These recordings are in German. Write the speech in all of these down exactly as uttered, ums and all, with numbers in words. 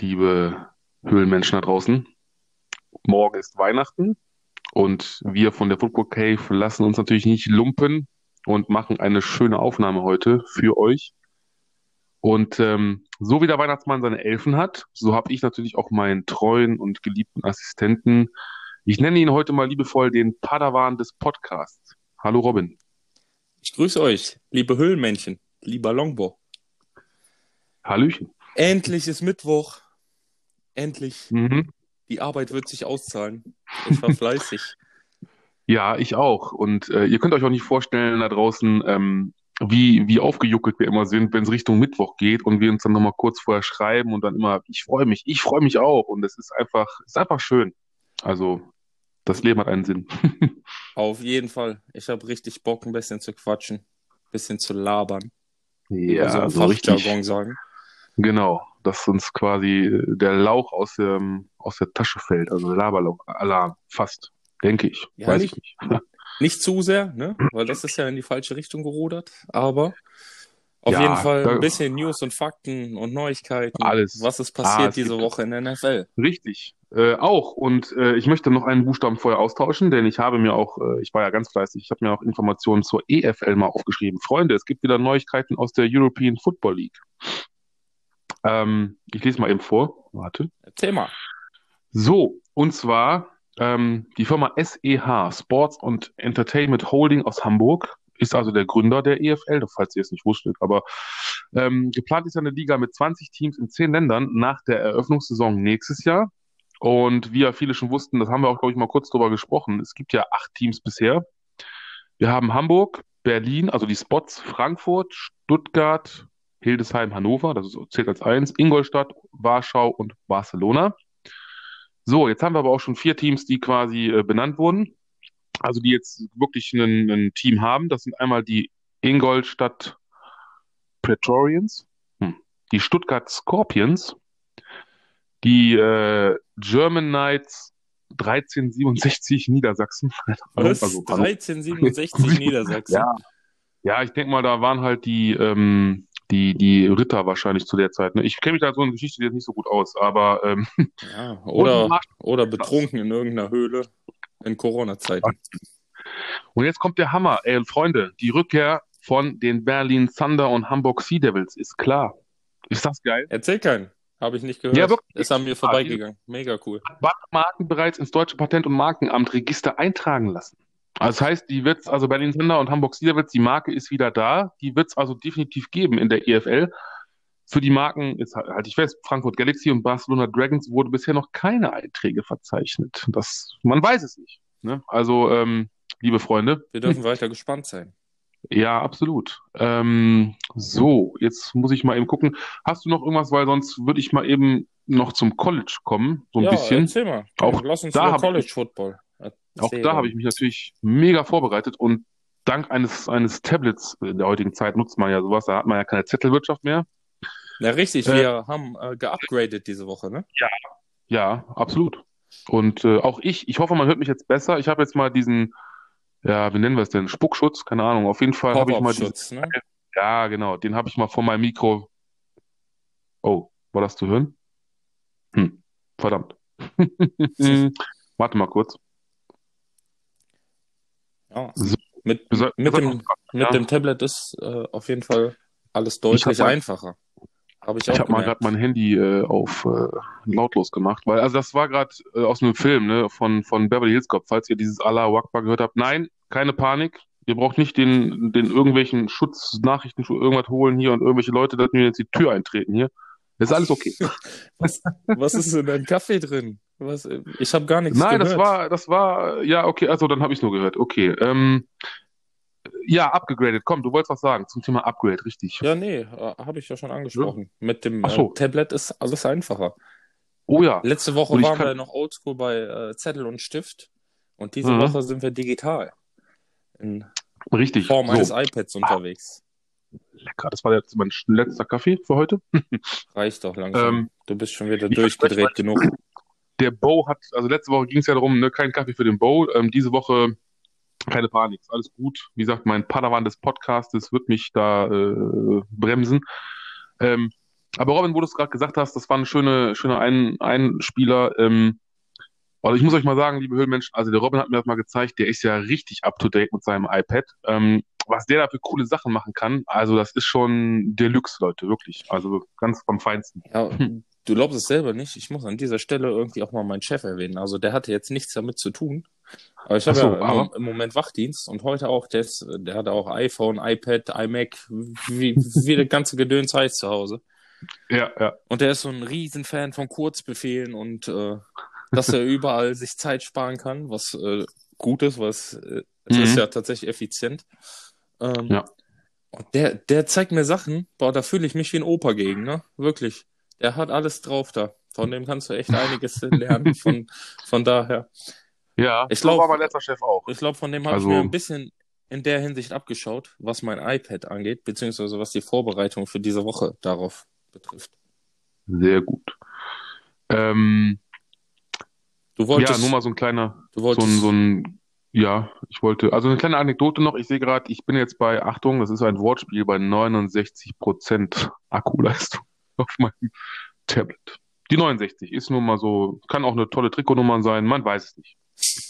liebe Höhlenmenschen da draußen. Morgen ist Weihnachten und wir von der Football Cave lassen uns natürlich nicht lumpen und machen eine schöne Aufnahme heute für euch. Und ähm, so wie der Weihnachtsmann seine Elfen hat, so habe ich natürlich auch meinen treuen und geliebten Assistenten. Ich nenne ihn heute mal liebevoll den Padawan des Podcasts. Hallo Robin. Ich grüße euch, liebe Höhlenmännchen, lieber Longbow. Hallöchen. Endlich ist Mittwoch. Endlich. Mhm. Die Arbeit wird sich auszahlen. Ich war fleißig. Ja, ich auch. Und äh, ihr könnt euch auch nicht vorstellen da draußen, ähm, wie, wie aufgejuckelt wir immer sind, wenn es Richtung Mittwoch geht und wir uns dann nochmal kurz vorher schreiben und dann immer, ich freue mich, ich freue mich auch. Und es ist einfach, es ist einfach schön. Also, das Leben hat einen Sinn. Auf jeden Fall. Ich habe richtig Bock, ein bisschen zu quatschen, ein bisschen zu labern, wie wir so Ja, im so richtig. Fachjargon sagen. Genau, dass uns quasi der Lauch aus dem, aus der Tasche fällt, also Laberlauch-Alarm, fast, denke ich, Ja, weiß ich nicht, nicht. nicht zu sehr, ne? Weil das ist ja in die falsche Richtung gerudert. Aber auf jeden Ja, Fall ein da, bisschen News und Fakten und Neuigkeiten. alles. Was ist Ah, passiert es diese gibt Woche in der N F L? richtig. Äh, auch. Und äh, ich möchte noch einen Buchstaben vorher austauschen, denn ich habe mir auch, äh, ich war ja ganz fleißig, ich habe mir auch Informationen zur E F L mal aufgeschrieben. Freunde, es gibt wieder Neuigkeiten aus der European Football League. Ähm, ich lese mal eben vor. Warte. Erzähl mal. So, und zwar ähm, die Firma S E H, Sports und Entertainment Holding aus Hamburg, ist also der Gründer der E F L, falls ihr es nicht wusstet. Aber ähm, geplant ist ja eine Liga mit zwanzig Teams in zehn Ländern nach der Eröffnungssaison nächstes Jahr. Und wie ja viele schon wussten, das haben wir auch, glaube ich, mal kurz drüber gesprochen. Es gibt ja acht Teams bisher. Wir haben Hamburg, Berlin, also die Spots, Frankfurt, Stuttgart, Hildesheim, Hannover, das ist, zählt als eins, Ingolstadt, Warschau und Barcelona. So, jetzt haben wir aber auch schon vier Teams, die quasi äh, benannt wurden. Also die jetzt wirklich ein, ein Team haben. Das sind einmal die Ingolstadt Praetorians, hm, die Stuttgart Scorpions, die äh, German Knights dreizehnhundertsiebenundsechzig Niedersachsen. Keine Ahnung, Was? also Hannover. dreizehnhundertsiebenundsechzig Niedersachsen? Ja, ja, ich denke mal, da waren halt die, ähm, die, die Ritter wahrscheinlich zu der Zeit. Ne? Ich kenne mich da so in Geschichte jetzt nicht so gut aus, aber ähm, Ja, und oder, Marsch. oder betrunken in irgendeiner Höhle in Corona-Zeiten. Und jetzt kommt der Hammer. Ey, Freunde, die Rückkehr von den Berlin Thunder und Hamburg Sea Devils ist klar. Ist das geil? Erzähl keinen. Habe ich nicht Ja, gehört. Ist an wirklich. mir Ah, die vorbeigegangen. Mega cool. hat Marken bereits ins Deutsche Patent- und Markenamt Register eintragen lassen. Also das heißt, die wird's, also Berlin Thunder und Hamburg Sea Devils, die Marke ist wieder da. Die wird es also definitiv geben in der E F L. Für die Marken, jetzt halt halte ich fest, Frankfurt Galaxy und Barcelona Dragons wurde bisher noch keine Einträge verzeichnet. Das, man weiß es nicht. Ne? Also, ähm, liebe Freunde, Wir dürfen weiter gespannt sein. ja, absolut. Ähm, so, jetzt muss ich mal eben gucken. Hast du noch irgendwas, weil sonst würde ich mal eben noch zum College kommen, so ein Ja, bisschen. erzähl mal. Auch Komm, lass uns da über habe ich College mich, Football auch da habe ich erzählen. mich natürlich mega vorbereitet und dank eines eines Tablets in der heutigen Zeit nutzt man ja sowas. Da hat man ja keine Zettelwirtschaft mehr. Ja, richtig. Äh, Wir haben äh, geupgradet diese Woche, ne? ja, ja, absolut. Und äh, auch ich, ich hoffe, man hört mich jetzt besser. Ich habe jetzt mal diesen, ja, wie nennen wir es denn? Spuckschutz, keine Ahnung. Auf jeden Fall habe ich mal diesen, Pop-up-Schutz, ne? ja, genau, den habe ich mal vor meinem Mikro. Oh, war das zu hören? Hm, verdammt. Warte mal kurz. Ja. So, Mit, wir soll- wir mit sollten uns dem, mit dem ja, Tablet ist äh, auf jeden Fall alles ich habe deutlich mein, einfacher. Habe ich ich auch habe mal gerade gemerkt. mein Handy äh, auf äh, lautlos gemacht, weil also das war gerade äh, aus einem Film, ne, von von Beverly Hills Cop. Falls ihr dieses Allahu Akbar gehört habt, nein, keine Panik. Ihr braucht nicht den den irgendwelchen Schutznachrichten irgendwas holen hier und irgendwelche Leute, dass mir jetzt die Tür eintreten hier. Das ist alles okay. Was, was ist in deinem Kaffee drin? Was, äh, ich habe gar nichts Nein, das gehört. war das war ja okay. Also dann habe ich nur gehört. Okay. Ähm, ja, abgegradet. Komm, du wolltest was sagen zum Thema Upgrade, richtig? Ja, nee, äh, habe ich ja schon Ja. angesprochen. Mit dem Ach äh, so. Tablet ist alles einfacher. Oh ja. Letzte Und Woche ich waren kann. wir noch oldschool bei äh, Zettel und Stift und diese Mhm. Woche sind wir digital in Richtig. Form eines So. iPads Ah, unterwegs. lecker. Das war jetzt mein letzter Kaffee für heute. Reicht doch langsam. Ähm, Du bist schon wieder ich verspreche durchgedreht euch, genug. der Bo hat, also letzte Woche ging es ja darum, ne, kein Kaffee für den Bo. Ähm, diese Woche keine Panik, ist alles gut. Wie gesagt, mein Padawan des Podcastes wird mich da äh, bremsen. Ähm, Aber Robin, wo du es gerade gesagt hast, das war ein schöner, schöner ein, Einspieler. Ähm, also ich muss euch mal sagen, liebe Höhlenmenschen, also der Robin hat mir das mal gezeigt, der ist ja richtig up to date mit seinem iPad. Ähm, was der da für coole Sachen machen kann, also das ist schon Deluxe, Leute, wirklich. Also ganz vom Feinsten. Ja, Hm. du glaubst es selber nicht. Ich muss an dieser Stelle irgendwie auch mal meinen Chef erwähnen. Also der hatte jetzt nichts damit zu tun. Aber ich Ach habe ja so, im, aber Mom- im Moment Wachdienst und heute auch, der, ist, der hatte auch iPhone, iPad, iMac, wie, wie das ganze Gedöns heißt zu Hause. ja, ja. Und der ist so ein Riesenfan von Kurzbefehlen und äh, dass er überall sich Zeit sparen kann, was äh, gut ist, was äh, es ist Mhm. ja tatsächlich effizient. Ähm, Ja. und der, der zeigt mir Sachen, boah, da fühle ich mich wie ein Opa gegen, ne? Wirklich. Der hat alles drauf da. Von dem kannst du echt einiges lernen. Von, von daher. Ja, Ich so war glaube, mein letzter Chef auch. ich glaub, von dem habe ich mir ein Also bisschen in der Hinsicht abgeschaut, was mein iPad angeht, beziehungsweise was die Vorbereitung für diese Woche darauf betrifft. sehr gut. Ähm, Du ja, nur wolltest, mal so ein kleiner, du so ein, so wolltest, ein, ja, ich wollte, also eine kleine Anekdote noch. Ich sehe gerade, ich bin jetzt bei, Achtung, das ist ein Wortspiel, bei neunundsechzig Prozent Akkuleistung auf meinem Tablet. Die neunundsechzig ist nur mal so, kann auch eine tolle Trikotnummer sein, man weiß es nicht.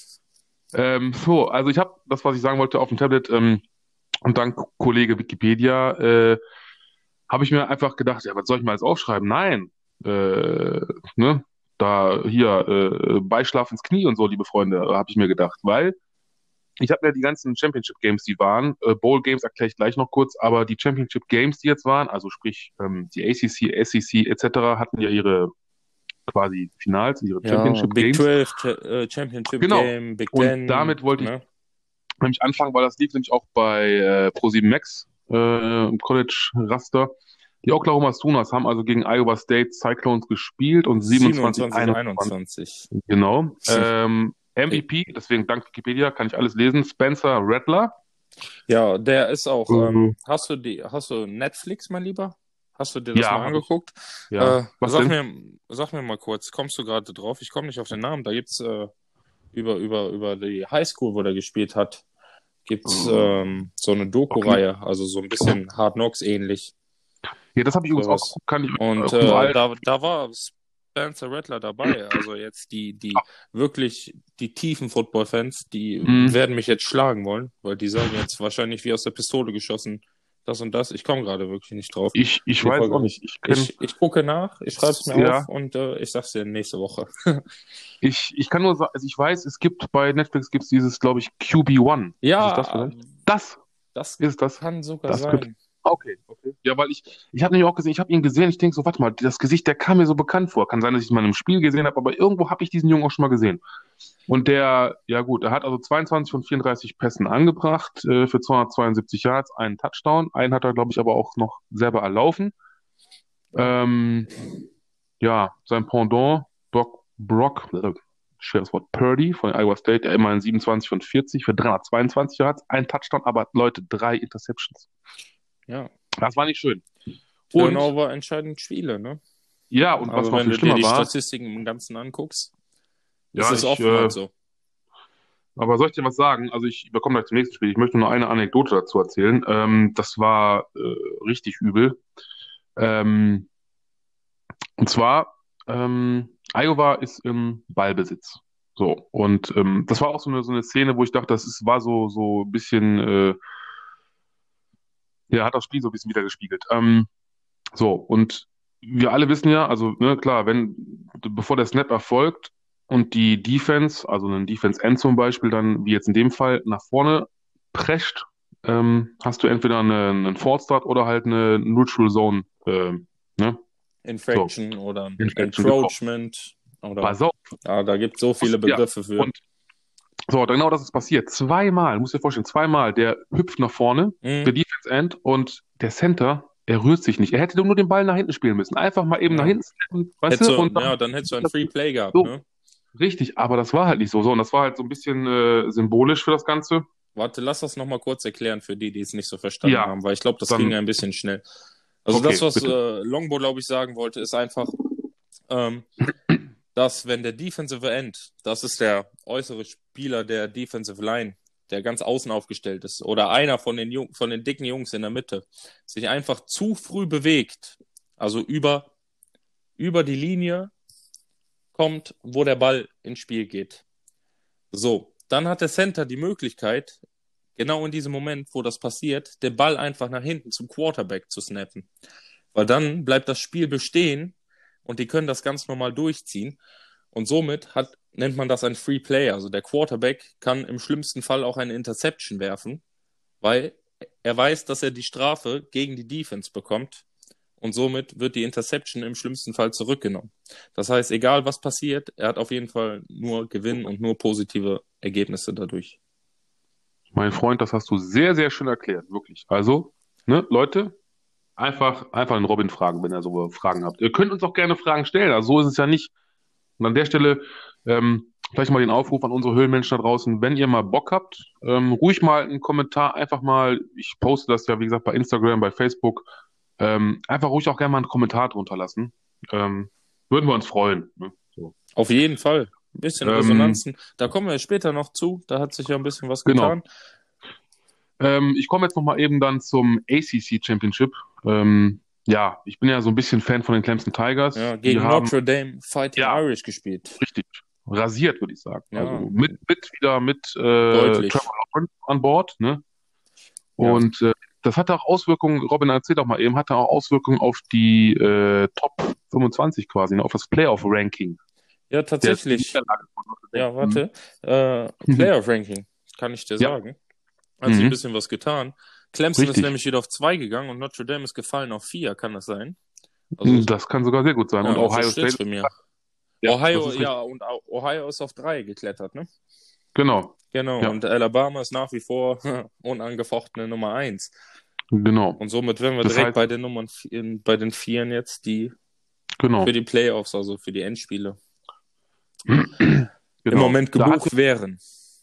Ähm, so, also ich habe das, was ich sagen wollte, auf dem Tablet ähm, und dank Kollege Wikipedia äh, habe ich mir einfach gedacht, ja, was soll ich mal jetzt aufschreiben? Nein, äh, ne, da hier äh, Beischlaf ins Knie und so, liebe Freunde, habe ich mir gedacht, weil ich habe ja die ganzen Championship Games, die waren, äh, Bowl Games erkläre ich gleich noch kurz, aber die Championship Games, die jetzt waren, also sprich ähm, die A C C, S E C et cetera, hatten ja ihre quasi Finals, ihre ja, Championship Big Games. zwölf Cha- äh, Championship Genau. Game, Big Und Ten, damit wollte ich ne? nämlich anfangen, weil das lief nämlich auch bei äh, ProSieben Max äh, im College Raster. Die Oklahoma Sooners haben also gegen Iowa State Cyclones gespielt und siebenundzwanzig siebenundzwanzig, einundzwanzig, einundzwanzig. genau. Ähm, M V P, deswegen dank Wikipedia kann ich alles lesen, Spencer Rattler. Ja, der ist auch. Äh, Ähm, hast du die, hast du Netflix, mein Lieber? Hast du dir das ja, mal habe ich. angeguckt? Ja. Äh, Was sag denn? mir, sag mir mal kurz, kommst du gerade drauf? Ich komme nicht auf den Namen. Da gibt's äh, über, über, über die Highschool, wo der gespielt hat, gibt's ähm, so eine Okay. Doku-Reihe, also so ein bisschen Hard Knocks ähnlich. Ja, das habe ich übrigens auch Sowas. geguckt, kann ich Und auch nur äh, allen. da, da war Spencer Rattler dabei. Also jetzt die, die wirklich die tiefen Football-Fans, die Hm, werden mich jetzt schlagen wollen, weil die sagen jetzt wahrscheinlich wie aus der Pistole geschossen, das und das. Ich komme gerade wirklich nicht drauf. ich, ich Die weiß auch Folge. nicht. Ich kenne, Ich, ich gucke nach, ich schreibe es mir auf ja, und äh, ich sag's dir nächste Woche. ich, ich kann nur sagen, also ich weiß, es gibt bei Netflix gibt's dieses, glaube ich, Q B eins. Ist es das Ja, vielleicht? Das das ist es das. kann sogar Das könnte. sein. Okay, okay. Ja, weil ich, ich habe nämlich auch gesehen, ich habe ihn gesehen, ich denke so, warte mal, das Gesicht, der kam mir so bekannt vor. Kann sein, dass ich ihn mal im Spiel gesehen habe, aber irgendwo habe ich diesen Jungen auch schon mal gesehen. Und der, ja gut, er hat also zweiundzwanzig von vierunddreißig Pässen angebracht äh, für zweihundertzweiundsiebzig Yards, einen Touchdown. Einen hat er, glaube ich, aber auch noch selber erlaufen. Ja. Ähm, ja, sein Pendant, Brock, Brock, äh, schweres Wort, Purdy von Iowa State, der immerhin siebenundzwanzig von vierzig für dreihundertzweiundzwanzig Yards, ein Touchdown, aber Leute, drei Interceptions. Ja. Das war nicht schön. Und Turnover entscheidend Spiele, ne? ja, und was Also noch wenn viel du dir schlimmer die war, Statistiken im Ganzen anguckst, ist ja, es ich, äh, oftmals so. aber soll ich dir was sagen? Also ich überkomme gleich zum nächsten Spiel. Ich möchte nur eine Anekdote dazu erzählen. Ähm, das war äh, richtig übel. Ähm, und zwar, ähm, Iowa ist im Ballbesitz. So, und ähm, das war auch so eine, so eine Szene, wo ich dachte, das ist, war so, so ein bisschen, äh, ja, hat das Spiel so ein bisschen wiedergespiegelt. Ähm, so, und wir alle wissen ja, also, ne, klar, wenn, bevor der Snap erfolgt und die Defense, also ein Defense End zum Beispiel, dann, wie jetzt in dem Fall, nach vorne prescht, ähm, hast du entweder eine, einen Force Start oder halt eine Neutral Zone, ähm, ne? So, Infraction oder Infraction, genau. Encroachment oder Pass auf. ja, da gibt es so viele Ja, Begriffe für. und so, genau das ist passiert. Zweimal, musst dir vorstellen, zweimal, der hüpft nach vorne, der Mhm. Defense End, und der Center, er rührt sich nicht. Er hätte nur den Ball nach hinten spielen müssen. Einfach mal eben nach Ja. hinten snappen, weißt Hättest du, du, und dann ja, dann hättest du ein das Free Play gehabt, so. ne? Richtig, aber das war halt nicht so. So, und das war halt so ein bisschen äh, symbolisch für das Ganze. Warte, lass das nochmal kurz erklären für die, die es nicht so verstanden Ja, haben, weil ich glaube, das ging dann, ein bisschen schnell. Also das, okay, was bitte. äh, Longbow, glaube ich, sagen wollte, ist einfach, ähm, dass wenn der Defensive End, das ist der äußere Spieler der Defensive Line, der ganz außen aufgestellt ist, oder einer von den, Jung, von den dicken Jungs in der Mitte, sich einfach zu früh bewegt, also über, über die Linie kommt, wo der Ball ins Spiel geht. So, dann hat der Center die Möglichkeit, genau in diesem Moment, wo das passiert, den Ball einfach nach hinten zum Quarterback zu snappen. Weil dann bleibt das Spiel bestehen und die können das ganz normal durchziehen. Und somit hat, nennt man das ein Free Play. Also der Quarterback kann im schlimmsten Fall auch eine Interception werfen, weil er weiß, dass er die Strafe gegen die Defense bekommt. Und somit wird die Interception im schlimmsten Fall zurückgenommen. Das heißt, egal was passiert, er hat auf jeden Fall nur Gewinn und nur positive Ergebnisse dadurch. Mein Freund, das hast du sehr, sehr schön erklärt, wirklich. Also, ne, Leute, einfach, einfach den Robin fragen, wenn ihr so Fragen habt. Ihr könnt uns auch gerne Fragen stellen, also so ist es ja nicht. Und an der Stelle ähm, vielleicht mal den Aufruf an unsere Höhlenmenschen da draußen, wenn ihr mal Bock habt, ähm, ruhig mal einen Kommentar, einfach mal, ich poste das ja, wie gesagt, bei Instagram, bei Facebook, ähm, einfach ruhig auch gerne mal einen Kommentar drunter lassen. Ähm, würden wir uns freuen. Ne? So. Auf jeden Fall. Ein bisschen Ähm, Resonanzen. Da kommen wir später noch zu. Da hat sich ja ein bisschen was Genau. getan. Ähm, ich komme jetzt nochmal eben dann zum A C C Championship. Ähm, ja, ich bin ja so ein bisschen Fan von den Clemson Tigers. Ja, Die gegen haben Notre Dame Fighting Ja. Irish gespielt. richtig rasiert, würde ich sagen. Ja. Also mit, mit wieder mit äh, Deutlich. Trevor Lawrence an Bord, ne? Ja. Und äh, das hatte auch Auswirkungen, Robin, erzähl doch mal eben, hatte auch Auswirkungen auf die äh, Top fünfundzwanzig quasi, ne? Auf das Playoff-Ranking. Ja, Der tatsächlich. Niederlage von Notre Dame. Ja, warte. Äh, Playoff-Ranking, kann ich dir Ja. sagen. Hat sich ein Mhm. bisschen was getan. Clemson Richtig. ist nämlich wieder auf zwei gegangen und Notre Dame ist gefallen auf vier, kann das sein? Also, Das kann sogar sehr gut sein. ja, Und Ohio so steht's State. für mir. Ja, das Ohio, ist ja, und auch Ohio ist auf drei geklettert, ne? Genau, Genau, Ja. und Alabama ist nach wie vor unangefochtene Nummer eins. genau, Und somit wären wir Das direkt heißt- bei den Nummern, vier- bei den Vieren jetzt, die genau. für die Playoffs, also für die Endspiele, genau. im Moment Da hat gebucht wären.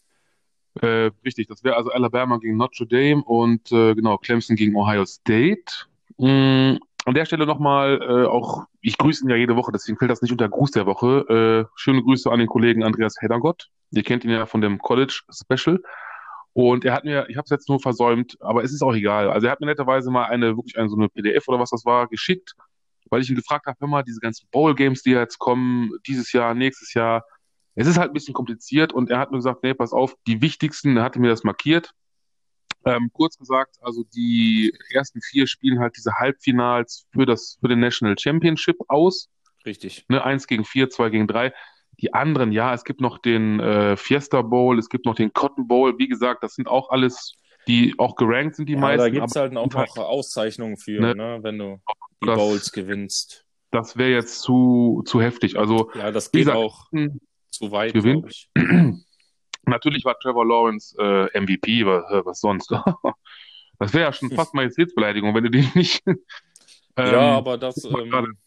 Äh, richtig, das wäre also Alabama gegen Notre Dame und äh, genau, Clemson gegen Ohio State. Mm, an der Stelle nochmal, äh, auch, ich grüße ihn ja jede Woche, deswegen fällt das nicht unter Gruß der Woche. Äh, schöne Grüße an den Kollegen Andreas Heddergott. Ihr kennt ihn ja von dem College Special. Und er hat mir, ich habe es jetzt nur versäumt, aber es ist auch egal. Also er hat mir netterweise mal eine, wirklich eine, so eine P D F oder was das war, geschickt, weil ich ihn gefragt habe, hör mal, diese ganzen Bowl-Games, die jetzt kommen, dieses Jahr, nächstes Jahr, es ist halt ein bisschen kompliziert und er hat mir gesagt, nee, pass auf, die wichtigsten, er hatte mir das markiert. Ähm, kurz gesagt, also die ersten vier spielen halt diese Halbfinals für das, für den National Championship aus. Richtig. Ne, eins gegen vier, zwei gegen drei. Die anderen, ja, es gibt noch den äh, Fiesta Bowl, es gibt noch den Cotton Bowl. Wie gesagt, das sind auch alles, die auch gerankt sind, die Ja, meisten. da gibt's aber halt auch noch Auszeichnungen für, Ne? ne, wenn du die Das- Bowls gewinnst. das wäre jetzt zu, zu heftig. Also, Ja, das wie geht gesagt, auch hm, zu weit, Gewinn. glaube ich. natürlich war Trevor Lawrence äh, M V P, was, äh, was sonst? Das wäre ja schon fast Majestätsbeleidigung, wenn du den nicht. ähm, Ja, aber das, guck mal gerade. ähm,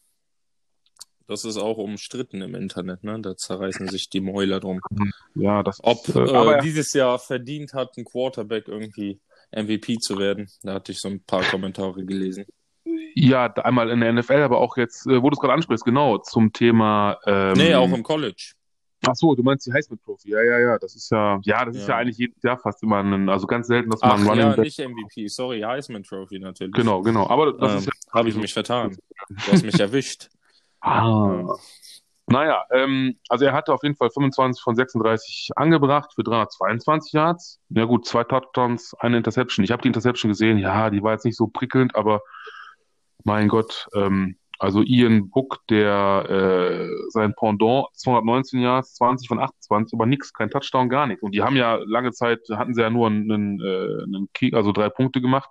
das ist auch umstritten im Internet, ne? Da zerreißen sich die Mäuler drum. Ja, das Ob ist, äh, äh, aber dieses Jahr verdient hat, ein Quarterback irgendwie M V P zu werden. Da hatte ich so ein paar Kommentare gelesen. ja, einmal in der N F L, aber auch jetzt, äh, wo du es gerade ansprichst, genau, zum Thema. Ähm, Nee, auch im College. Ach so, du meinst die Heisman Trophy. Ja, ja, ja, das ist ja, ja, das ist ja Ja. eigentlich jedes Jahr fast immer ein, also ganz selten, dass man Ach einen Running ja, Back. nicht M V P, sorry, Heisman Trophy natürlich. Genau, genau. Aber das ähm, ist ja. Habe ich mich vertan. Du hast mich erwischt. Ah. Ja. Naja, ähm, also er hatte auf jeden Fall fünfundzwanzig von sechsunddreißig angebracht für dreihundertzweiundzwanzig Yards. Ja gut, zwei Touchdowns, eine Interception. Ich habe die Interception gesehen, ja, die war jetzt nicht so prickelnd, aber mein Gott, ähm, also Ian Book, der äh, sein Pendant, zweihundertneunzehn Yards, zwanzig von achtundzwanzig, aber nix, kein Touchdown, gar nichts. Und die haben ja lange Zeit, hatten sie ja nur einen, einen, äh, einen Kick, also drei Punkte gemacht.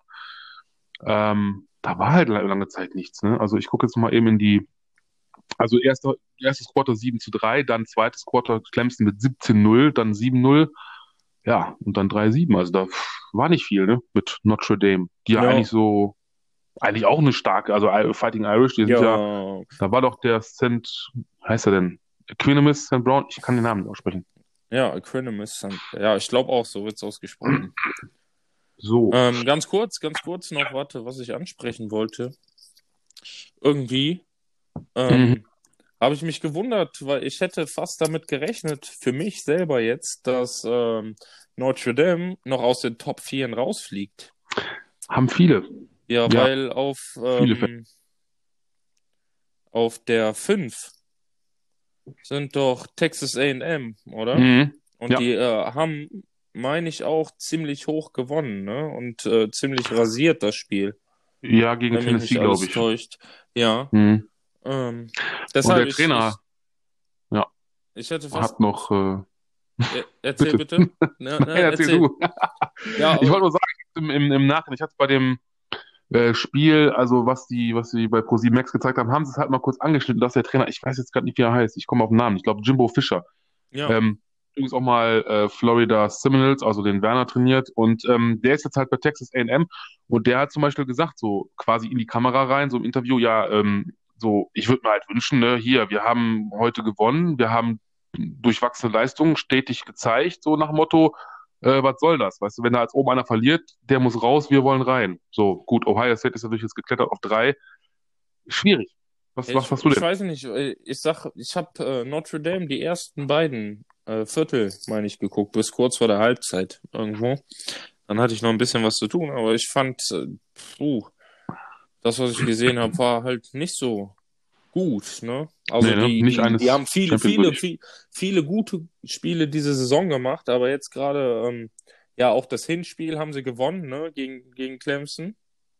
Ähm, da war halt lange Zeit nichts, ne? Also ich gucke jetzt mal eben in die, also erster, erstes Quarter sieben zu drei, dann zweites Quarter Clemson mit siebzehn null, dann sieben null, ja, und dann drei sieben. Also da war nicht viel, ne? Mit Notre Dame, die ja, Ja. eigentlich so, eigentlich auch eine starke, also I- Fighting Irish, die sind ja, Ja, da war doch der Saint, heißt er denn? Equanimus Saint Brown, ich kann den Namen nicht aussprechen. ja, Equanimus. Ja, ich glaube auch, so wird's ausgesprochen. So, Ähm, ganz kurz, ganz kurz noch, warte, was ich ansprechen wollte. Irgendwie ähm, Mhm. habe ich mich gewundert, weil ich hätte fast damit gerechnet, für mich selber jetzt, dass ähm, Notre Dame noch aus den Top vier rausfliegt. haben viele. Ja, Ja, weil auf viele ähm, auf der fünf sind doch Texas A und M, oder? Mhm. Und Ja. die äh, haben, meine ich, auch ziemlich hoch gewonnen, ne? Und äh, ziemlich rasiert das Spiel, Ja, gegen wenn mich Tennessee, nicht alles glaube ich. täuscht. Ja, Mhm. ähm, Und deshalb, der ich, Trainer, ich, ja, ich hätte fast... hat noch, äh, Er, erzähl bitte. bitte. Na, na, Nein, erzähl erzähl. du. Ja, Ich aber- wollte nur sagen, im, im, im Nachhinein, ich hatte bei dem äh, Spiel, also was die, was sie bei ProSieben Max gezeigt haben, haben sie es halt mal kurz angeschnitten, dass der Trainer, ich weiß jetzt gerade nicht, wie er heißt, ich komme auf den Namen, ich glaube Jimbo Fisher, ja, ähm, übrigens auch mal äh, Florida Seminoles, also den Werner trainiert und ähm, der ist jetzt halt bei Texas A und M und der hat zum Beispiel gesagt, so quasi in die Kamera rein, so im Interview, ja, ähm, so, ich würde mir halt wünschen, ne, hier, wir haben heute gewonnen, wir haben durchwachsene Leistungen stetig gezeigt, so nach dem Motto, äh, was soll das? Weißt du, wenn da als oben einer verliert, der muss raus, wir wollen rein. So, gut, Ohio State ist natürlich jetzt geklettert auf drei. Schwierig. Was, ich, was hast du ich denn? weiß nicht. äh, Ich sag, ich habe äh, Notre Dame die ersten beiden äh, Viertel, meine ich, geguckt, bis kurz vor der Halbzeit irgendwo. Dann hatte ich noch ein bisschen was zu tun, aber ich fand, äh, puh, das, was ich gesehen habe, war halt nicht so gut, ne? Also Nee, ne? die, Nicht die, eines die haben viele, Champion viele, würdig. viele, viele gute Spiele diese Saison gemacht, aber jetzt gerade, ähm, ja, auch das Hinspiel haben sie gewonnen, ne, gegen, gegen Clemson.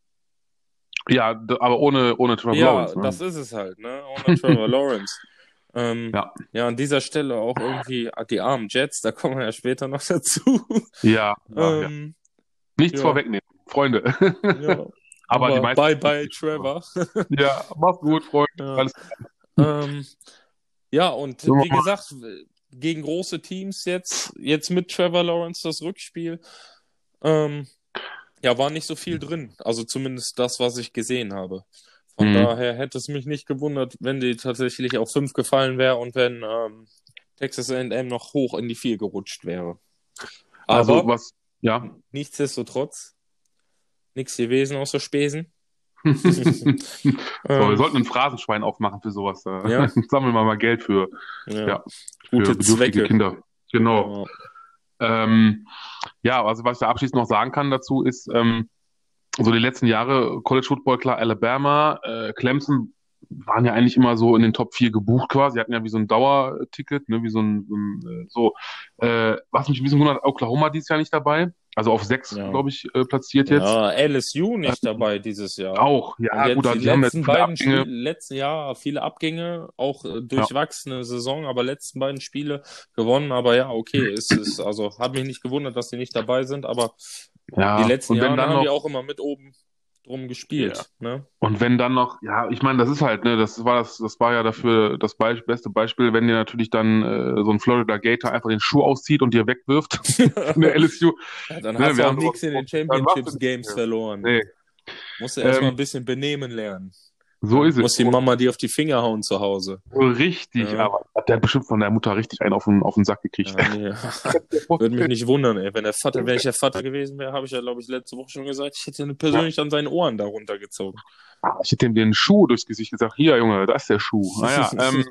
Ja, d- aber ohne, ohne Trevor Ja, Lawrence, das ne? ist es halt, ne? Ohne Trevor Lawrence. Ähm, Ja, ja, an dieser Stelle auch irgendwie ah, die armen Jets, da kommen wir ja später noch dazu. ja, ja, ja. ähm, Nichts ja, vorwegnehmen, Freunde. ja. Aber die Aber meisten. bye bye Trevor. Ja, mach's gut, Freunde. Ja. Alles Ähm, ja, und So, wie gesagt, gegen große Teams jetzt, jetzt mit Trevor Lawrence das Rückspiel, ähm, ja, war nicht so viel drin. Also zumindest das, was ich gesehen habe. Von Mhm. daher hätte es mich nicht gewundert, wenn die tatsächlich auf fünf gefallen wäre und wenn ähm, Texas A und M noch hoch in die vier gerutscht wäre. Also, Aber was, ja. nichtsdestotrotz, nichts gewesen außer Spesen. So, wir Ähm, sollten ein Phrasenschwein aufmachen für sowas. Äh, Ja. Sammeln wir mal Geld für, ja, ja, für gute bedürftige Zwecke. Kinder. Genau. Ja. Ähm, ja, also was ich da abschließend noch sagen kann dazu ist, ähm, so die letzten Jahre College Football, klar, Alabama, äh, Clemson waren ja eigentlich immer so in den Top vier gebucht quasi. Die hatten ja wie so ein Dauerticket, ne, wie so ein, so, ein, äh, so. Äh, was mich ein bisschen wundert, Oklahoma dieses Jahr nicht dabei. Also auf sechs, Ja. glaube ich, äh, platziert jetzt. Ja, L S U nicht dabei dieses Jahr. Auch, ja, Und jetzt gut, die die haben jetzt letzten viele beiden Abgänge. Spiele, letzten Jahr viele Abgänge, auch äh, durchwachsene Saison, aber letzten beiden Spiele gewonnen. Aber ja, okay, es ist, also hat mich nicht gewundert, dass sie nicht dabei sind, aber Ja, die letzten und wenn Jahre dann haben die noch, auch immer mit oben drum gespielt. Ne? und wenn dann noch, ja, ich meine, das ist halt, ne, das war das, das war ja dafür das Be beste Beispiel, wenn dir natürlich dann äh, so ein Florida Gator einfach den Schuh auszieht und dir wegwirft, eine L S U. Ja, dann Ne, hast wir du auch haben nichts in den sowas- dann machst du Championships nichts Games mehr. verloren. Nee, Musst du erstmal Ähm, ein bisschen benehmen lernen. so Ja, ist es. muss die Mama dir auf die Finger hauen zu Hause. Richtig, Ja. aber der hat bestimmt von der Mutter richtig einen auf den, auf den Sack gekriegt. Ja, nee. Würde mich nicht wundern, ey. Wenn der Vater, wenn ich der Vater gewesen wäre, habe ich ja, glaube ich, letzte Woche schon gesagt, ich hätte ihn persönlich an seinen Ohren darunter gezogen. Ah, ich hätte ihm den Schuh durchs Gesicht gesagt, hier, Junge, da ist der Schuh. Naja, ähm,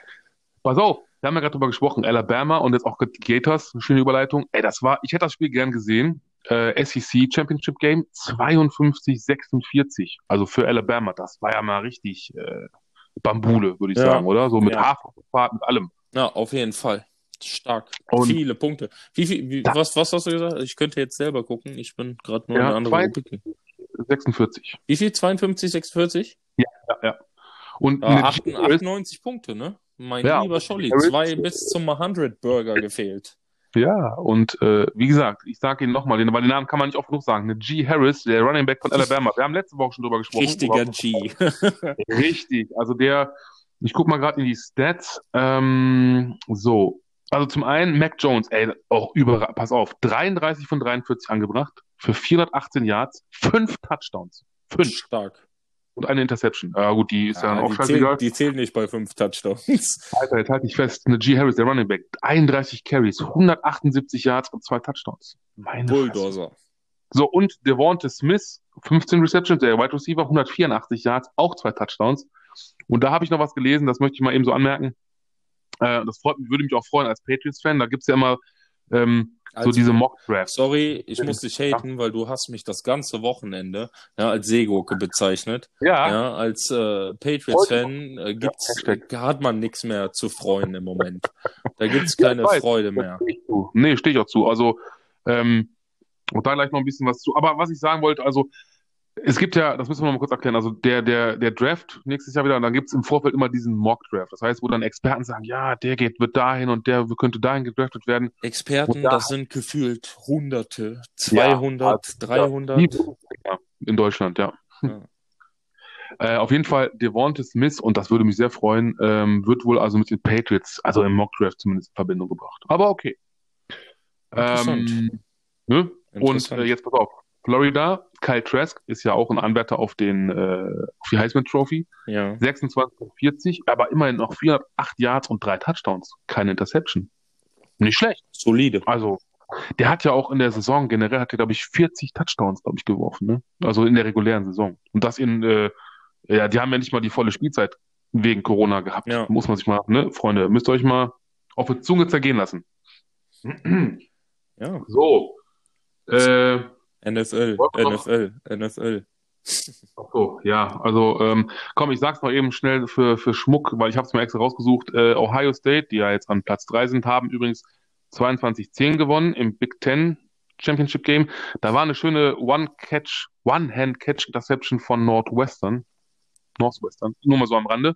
pass auf, wir haben ja gerade drüber gesprochen, Alabama und jetzt auch Gators, eine schöne Überleitung. Ey, das war, ich hätte das Spiel gern gesehen. Äh, S E C Championship Game, zweiundfünfzig sechsundvierzig. Also für Alabama, das war ja mal richtig äh, Bambule, würde ich Ja. sagen, oder? So mit Ja. Hafenfahrt, mit allem. Ja, auf jeden Fall. Stark. Und- Viele Punkte. Wie viel, wie, Ja. was, was hast du gesagt? Ich könnte jetzt selber gucken. Ich bin gerade nur in Ja, eine andere zwei- Rubrik. sechsundvierzig. Wie viel? zweiundfünfzig, sechsundvierzig? Ja, ja. Und Ja, eine acht- G- Harris- achtundneunzig Punkte, ne? Mein Ja, lieber und Scholli. Harris- Zwei bis zum hundert Burger gefehlt. Ja, und äh, wie gesagt, ich sage Ihnen nochmal, weil den Namen kann man nicht oft genug sagen. Eine G. Harris, der Running Back von Alabama. Wir haben letzte Woche schon drüber gesprochen. Richtiger G. Richtig. Also der, ich guck mal gerade in die Stats. Ähm, so. Also zum einen Mac Jones, ey, auch über, pass auf, dreiunddreißig von dreiundvierzig angebracht, für vierhundertachtzehn Yards, fünf Touchdowns. Fünf. Stark. Und eine Interception. Ja gut, die ist ja, dann Ah, auch die, scheißegal. zählen, die zählen nicht bei fünf Touchdowns. Alter, jetzt halt dich fest. Eine G. Harris, der Running Back, einunddreißig Carries, hundertachtundsiebzig Yards und zwei Touchdowns. Meine Fresse. Bulldozer. So, und Devonta Smith, fünfzehn Receptions, der Wide Receiver, hundertvierundachtzig Yards, auch zwei Touchdowns. Und da habe ich noch was gelesen, das möchte ich mal eben so anmerken. Äh, das freut, würde mich auch freuen als Patriots-Fan. Da gibt's ja immer ähm, so Also, diese Mock-Drafts. sorry, ich muss dich Ja, haten, weil du hast mich das ganze Wochenende ja, als Seegurke bezeichnet. ja, Ja, als äh, freut mich. Patriots-Fan äh, Ja, gibt's, Hashtag. hat man nichts mehr zu freuen im Moment. Da gibt's Ja, ich keine weiß. Freude Da mehr. stehe ich zu. Nee, stehe ich auch zu. Also, ähm, und da gleich noch ein bisschen was zu. Aber was ich sagen wollte, also, es gibt ja, das müssen wir noch mal kurz erklären, also der, der, der Draft nächstes Jahr wieder, und dann gibt es im Vorfeld immer diesen Mock-Draft. Das heißt, wo dann Experten sagen, ja, der geht, wird dahin und der könnte dahin gedraftet werden. Und Experten, da, das sind gefühlt Hunderte, ja, zweihundert, also, ja, die dreihundert. ja, in Deutschland, ja. Ja, Äh, auf jeden Fall, Devonta Smith, und das würde mich sehr freuen, ähm, wird wohl also mit den Patriots, also im Mock-Draft zumindest in Verbindung gebracht. Aber okay. interessant, Ähm, ne? Und äh, interessant. jetzt pass auf. Florida, Kyle Trask ist ja auch ein Anwärter auf den, äh, auf die Heisman Trophy. Ja, sechsundzwanzig von vierzig, aber immerhin noch vierhundertacht Yards und drei Touchdowns. Keine Interception. Nicht schlecht. solide. Also, der hat ja auch in der Saison, generell hat er, glaube ich, vierzig Touchdowns, glaube ich, geworfen, ne? Also in der regulären Saison. Und das in, äh, ja, die haben ja nicht mal die volle Spielzeit wegen Corona gehabt. Ja, Muss man sich mal, ne, Freunde, müsst ihr euch mal auf die Zunge zergehen lassen. ja. So, äh, N F L, wollen wir noch N F L, N F L. Ach so, ja, also ähm, komm, ich sag's noch eben schnell für, für Schmuck, weil ich habe es mir extra rausgesucht. Äh, Ohio State, die ja jetzt an Platz drei sind, haben übrigens zweiundzwanzig zehn gewonnen im Big Ten Championship Game. Da war eine schöne One-Catch, One-Hand-Catch-Interception von Northwestern. Northwestern, nur mal so am Rande.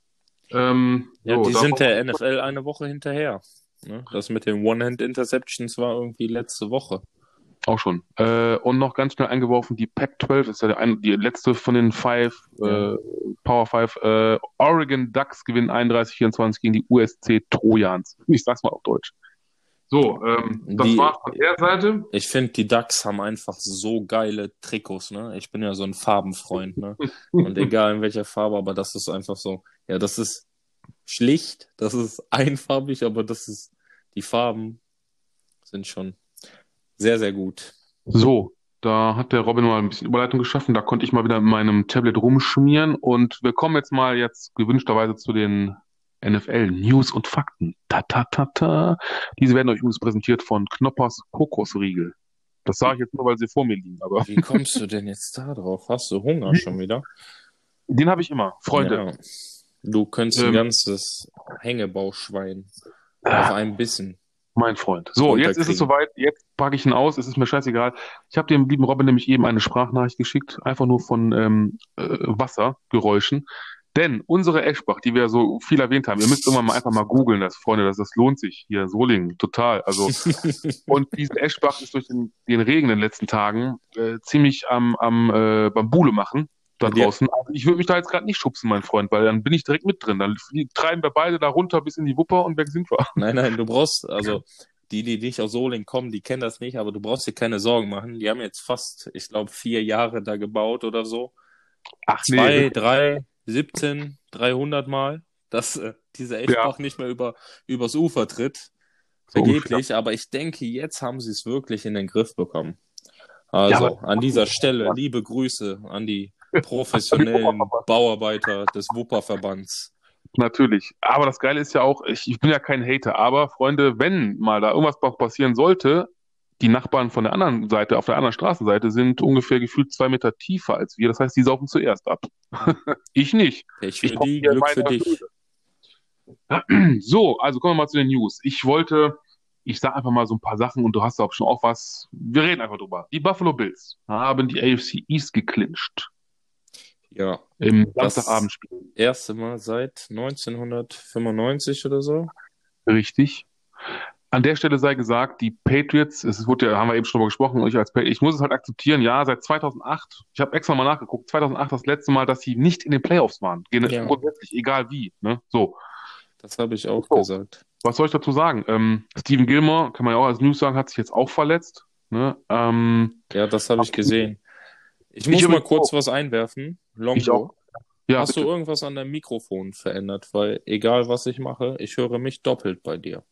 Ähm, Ja, so, die sind davon der N F L eine Woche hinterher. Ne? Das mit den One-Hand-Interceptions war irgendwie letzte Woche. auch schon. Äh, und noch ganz schnell eingeworfen, die Pac zwölf ist ja der ein, die letzte von den Five, Ja. äh, Power Five. Äh, Oregon Ducks gewinnen einunddreißig vierundzwanzig gegen die U S C Trojans. Ich sag's mal auf Deutsch. So, ähm, das Die, war's von der Seite. ich finde, die Ducks haben einfach so geile Trikots, ne? Ich bin ja so ein Farbenfreund, ne? Und egal in welcher Farbe, aber das ist einfach so, ja, das ist schlicht, das ist einfarbig, aber das ist, die Farben sind schon sehr, sehr gut. So, da hat der Robin mal ein bisschen Überleitung geschaffen. Da konnte ich mal wieder in meinem Tablet rumschmieren. Und wir kommen jetzt mal jetzt gewünschterweise zu den N F L News und Fakten. Ta ta ta ta. Diese werden euch übrigens präsentiert von Knoppers Kokosriegel. Das sage ich jetzt nur, weil sie vor mir liegen, aber Wie kommst du denn jetzt da drauf? Hast du Hunger schon wieder? den habe ich immer. Freunde, Ja. Du könntest ein ähm, ganzes Hängebauschwein auf einem Bissen mein Freund. So, jetzt ist es runterkriegen. soweit. Jetzt packe ich ihn aus. Es ist mir scheißegal. Ich habe dem lieben Robin nämlich eben eine Sprachnachricht geschickt, einfach nur von ähm, äh, Wassergeräuschen. Denn unsere Eschbach, die wir so viel erwähnt haben, ihr müsst irgendwann mal einfach mal googeln, das, Freunde, das, das lohnt sich hier, Solingen, total. Also, und diese Eschbach ist durch den, den Regen in den letzten Tagen äh, ziemlich am, am äh, beim Buhle machen da Ja, die- draußen. Also ich würde mich da jetzt gerade nicht schubsen, mein Freund, weil dann bin ich direkt mit drin. Dann flie- treiben wir beide da runter bis in die Wupper und weg sind wir. Nein, nein, du brauchst, also die, die nicht aus Solingen kommen, die kennen das nicht, aber du brauchst dir keine Sorgen machen. Die haben jetzt fast, ich glaube, vier Jahre da gebaut oder so. Ach Zwei, nee, drei, siebzehn, dreihundert Mal, dass äh, diese ja, Eschbach nicht mehr über, übers Ufer tritt. so ungefähr. Vergeblich, aber ich denke, jetzt haben sie es wirklich in den Griff bekommen. Ja, Also, aber an dieser Stelle, liebe Grüße an die professionellen Bauarbeiter des Wupperverbands. natürlich. Aber das Geile ist ja auch, ich, ich bin ja kein Hater, aber Freunde, wenn mal da irgendwas passieren sollte, die Nachbarn von der anderen Seite, auf der anderen Straßenseite, sind ungefähr gefühlt zwei Meter tiefer als wir. Das heißt, die saufen zuerst ab. Ich nicht. Pech Ich für hoffe, die, ihr Glück meint für das dich. böse. So, also kommen wir mal zu den News. Ich wollte, ich sag einfach mal so ein paar Sachen und du hast auch schon auch was. Wir reden einfach drüber. Die Buffalo Bills haben die A F C East geclincht Ja, im das Samstagabendspiel. erste Mal seit neunzehnhundertfünfundneunzig oder so. Richtig. An der Stelle sei gesagt, die Patriots, es wurde ja, haben wir eben schon drüber gesprochen, und ich als Patriots, ich muss es halt akzeptieren, ja, seit zweitausendacht, ich habe extra mal nachgeguckt, zweitausendacht das letzte Mal, dass sie nicht in den Playoffs waren. Gen- Ja. Grundsätzlich, egal wie, ne? So. Das habe ich auch So. gesagt. Was soll ich dazu sagen? Ähm, Stephen Gilmore, kann man ja auch als News sagen, hat sich jetzt auch verletzt. Ne? Ähm, Ja, das habe ich gesehen. Ich Ich muss mal übrigens kurz auch. was einwerfen. ich Longo, auch. Ja, hast du bitte. irgendwas an deinem Mikrofon verändert? Weil egal was ich mache, ich höre mich doppelt bei dir.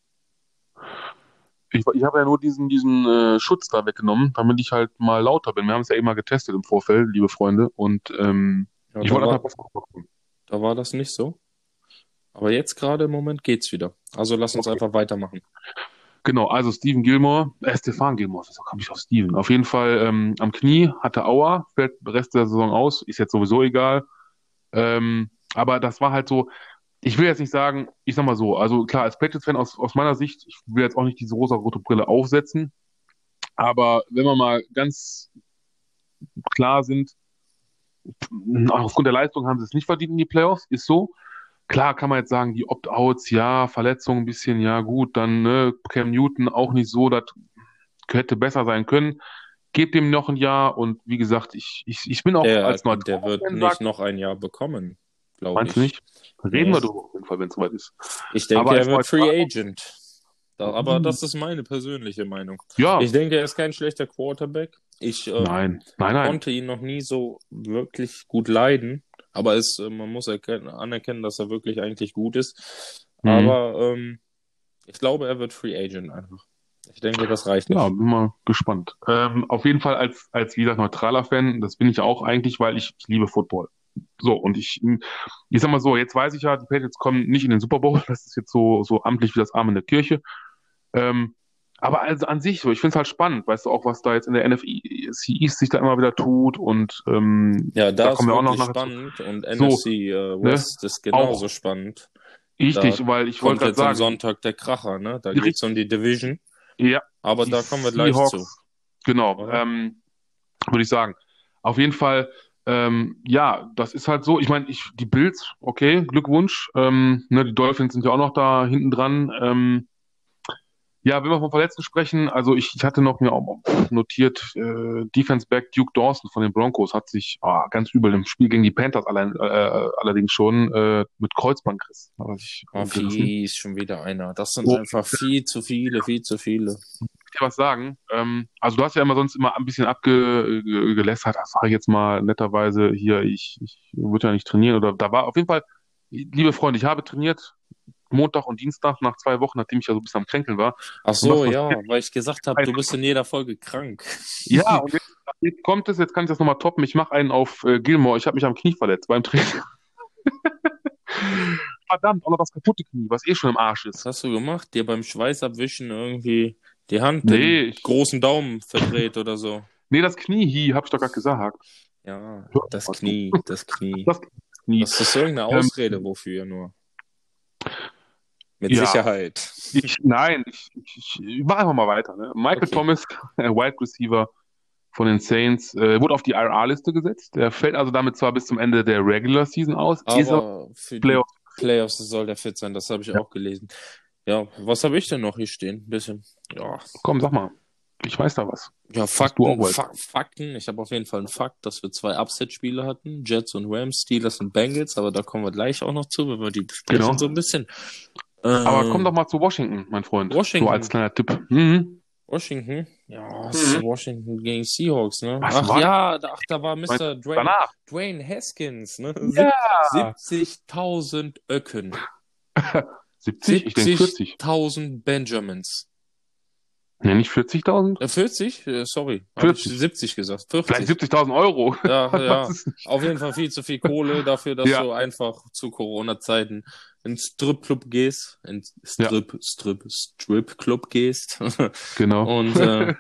Ich, ich habe ja nur diesen, diesen äh, Schutz da weggenommen, damit ich halt mal lauter bin. Wir haben es ja eben mal getestet im Vorfeld, liebe Freunde. Und ähm, Ja, ich da, wollte war, einfach was gucken. da war das nicht so. Aber jetzt gerade im Moment geht's wieder. Also lass uns Okay. einfach weitermachen. Genau, also Steven Gilmore, äh, Stefan Gilmore, wieso komme ich auf Steven? Auf jeden Fall ähm, am Knie, hatte Aua, fällt den Rest der Saison aus, ist jetzt sowieso egal. Ähm, aber das war halt so, ich will jetzt nicht sagen, ich sag mal so, also klar, als Patriots-Fan aus, aus meiner Sicht, ich will jetzt auch nicht diese rosa-rote Brille aufsetzen, aber wenn wir mal ganz klar sind, aufgrund der Leistung haben sie es nicht verdient in die Playoffs, ist so. Klar kann man jetzt sagen, die Opt-outs, ja, Verletzungen ein bisschen, ja gut, dann ne, Cam Newton auch nicht so, das hätte besser sein können. Gebt ihm noch ein Jahr und wie gesagt, ich, ich, ich bin auch Der, als der wird Neutral-Fan, nicht sagt, noch ein Jahr bekommen, glaube meinst du ich. nicht? Reden Nee. wir darüber auf jeden Fall, wenn es soweit ist. Ich denke, Aber er als wird Free Neutral- Agent. Da, aber das ist meine persönliche Meinung. Ja, Ich denke, er ist kein schlechter Quarterback. Ich äh, nein, nein, nein. konnte ihn noch nie so wirklich gut leiden. Aber es, äh, man muss erkennen, anerkennen, dass er wirklich eigentlich gut ist. Mhm. Aber ähm, ich glaube, er wird Free Agent einfach. Ich denke, das reicht nicht. Ja, bin mal gespannt. Ähm, auf jeden Fall als, als, wie gesagt, neutraler Fan, das bin ich auch eigentlich, weil ich, ich liebe Football. So, und ich, ich sag mal so, jetzt weiß ich ja, die Patriots kommen nicht in den Super Bowl, das ist jetzt so, so amtlich wie das Arm in der Kirche. Ähm, aber also an sich so, ich finde es halt spannend, weißt du auch, was da jetzt in der N F C East sich da immer wieder tut und ähm, Ja, da, da ist kommen wir auch noch wirklich nachher zu. spannend und So, N F C äh, West ist genauso auch spannend. richtig, Da weil ich kommt wollte jetzt gerade am sagen, Sonntag der Kracher, ne? Da die geht's um die Division. ja, Aber die da kommen wir gleich zu. Seahawks, genau, Oder? ähm, würde ich sagen. Auf jeden Fall, ähm, ja, das ist halt so. Ich meine, ich, die Bills, okay, Glückwunsch. Ähm, ne, die Dolphins sind ja auch noch da hinten dran. Ähm, ja, wenn wir vom Verletzten sprechen, also ich, ich hatte noch mir auch notiert, äh, Defense Back Duke Dawson von den Broncos hat sich ah, ganz übel im Spiel gegen die Panthers allein, äh, allerdings schon äh, mit Kreuzbandriss hat er sich Ah, gerissen. fies, schon wieder einer. Das sind Oh. einfach viel zu viele, viel zu viele. Ich dir was sagen. Ähm, also du hast ja immer sonst immer ein bisschen abgelästert, das sage ich jetzt mal netterweise hier, ich, ich würde ja nicht trainieren oder da war auf jeden Fall, liebe Freunde, ich habe trainiert Montag und Dienstag nach zwei Wochen, nachdem ich ja so ein bisschen am Kränkeln war. Ach Und so, was ja, passiert? weil ich gesagt habe, du bist in jeder Folge krank. Ja, und jetzt, jetzt kommt es, jetzt kann ich das nochmal toppen. Ich mache einen auf äh, Gilmore. Ich habe mich am Knie verletzt beim Training. Verdammt, auch noch das kaputte Knie, was eh schon im Arsch Was ist. hast du gemacht? Dir beim Schweißabwischen irgendwie die Hand, Nee, den ich, großen Daumen verdreht oder so? nee, das Knie, hi, habe ich doch gerade gesagt. Ja, Hör das mal zu. Knie, das Knie. Das Knie. Das ist irgendeine Ähm, Ausrede, wofür nur. Mit ja, Sicherheit. ich, nein, ich, ich, ich mache einfach mal weiter. Ne? Michael Okay. Thomas, äh, Wide Receiver von den Saints, äh, wurde auf die I R-Liste gesetzt. Der fällt also damit zwar bis zum Ende der Regular Season aus, ist aber Aber für die Playoff. Playoffs soll der fit sein, das habe ich auch gelesen. Ja, was habe ich denn noch hier stehen? Ein bisschen. Ja, Komm, sag mal. Ich weiß da was. ja Was du auch Fakten, weißt. Fa Fakten. Ich habe auf jeden Fall einen Fakt, dass wir zwei Upset-Spiele hatten. Jets und Rams, Steelers und Bengals, aber da kommen wir gleich auch noch zu, wenn wir die besprechen Genau. so ein bisschen. Aber komm Ähm, doch mal zu Washington, mein Freund. Washington. So als kleiner Tipp. Mhm. Washington? Ja, es ist Mhm. Washington gegen Seahawks, ne? Was Ach war ja, da, ach, da war Meinst Mister du Dwayne, danach? Dwayne Haskins, ne? Ja. siebzigtausend Öcken. siebzig? Ich denke vierzig. siebzigtausend Benjamins. Ne, nicht vierzigtausend? Äh, vierzig? Äh, sorry, habe ich vierzig. siebzig gesagt. Vielleicht vierzig. siebzigtausend Euro. Ja, Man ja. weiß es nicht. Auf jeden Fall viel zu viel Kohle dafür, dass Ja. du einfach zu Corona-Zeiten ins Stripclub gehst, ins Strip, Strip, Stripclub gehst Genau. und äh,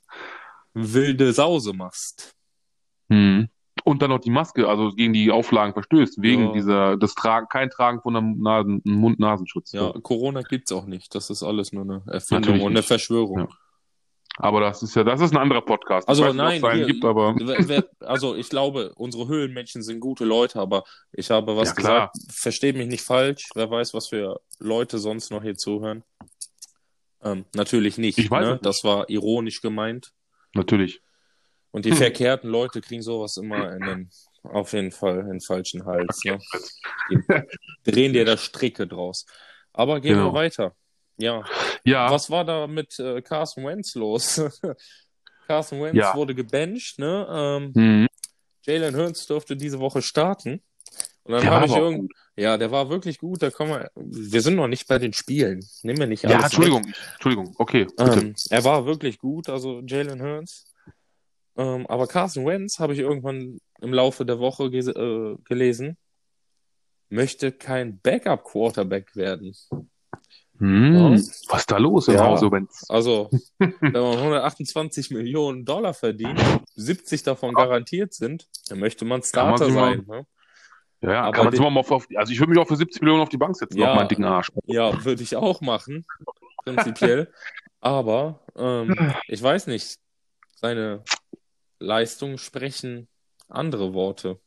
wilde Sause machst. Mhm. Und dann noch die Maske, also gegen die Auflagen verstößt, wegen Ja. dieser, das Tragen, kein Tragen von einem Nasen, Mund-Nasenschutz. Ja, So. Corona gibt's auch nicht. Das ist alles nur eine Erfindung Natürlich und eine nicht. Verschwörung. Ja. Aber das ist ja, das ist ein anderer Podcast. Ich Also weiß nicht, ob nein, es einen hier, gibt, aber wer, wer, also ich glaube, unsere Höhlenmenschen sind gute Leute, aber ich habe was ja, klar. gesagt. Versteht mich nicht falsch. Wer weiß, was für Leute sonst noch hier zuhören. Ähm, natürlich nicht. Ich weiß Ne? es nicht. Das war ironisch gemeint. Natürlich. Und die Hm. verkehrten Leute kriegen sowas immer in den, auf jeden Fall in den falschen Hals. Ne? Die drehen dir da Stricke draus. Aber gehen Genau. wir weiter. Ja. Ja, Was war da mit äh, Carson Wentz los? Carson Wentz Ja. wurde gebencht, ne? Ähm, mhm. Jalen Hurts durfte diese Woche starten. Und dann Der habe war ich aber auch irgend... gut. Ja, der war wirklich gut. Da kommen wir... Wir sind noch nicht bei den Spielen. Nehmen wir nicht alles Ja, weg. Entschuldigung, ich, Entschuldigung, okay, bitte. Ähm, er war wirklich gut, also Jalen Hurts. Ähm, aber Carson Wentz, habe ich irgendwann im Laufe der Woche gese- äh, gelesen, möchte kein Backup-Quarterback werden. Hm, Ja, was ist da los im ja. Hause Wentz? Also, wenn man hundertachtundzwanzig Millionen Dollar verdient, siebzig davon garantiert sind, dann möchte man Kann man Starter sich mal, sein. Ne? ja, ja, kann Aber man sich die, mal auf, auf, also ich würde mich auch für siebzig Millionen auf die Bank setzen, auf meinen ja, dicken Arsch. ja, würde ich auch machen, prinzipiell. Aber ähm, ich weiß nicht, seine Leistungen sprechen andere Worte.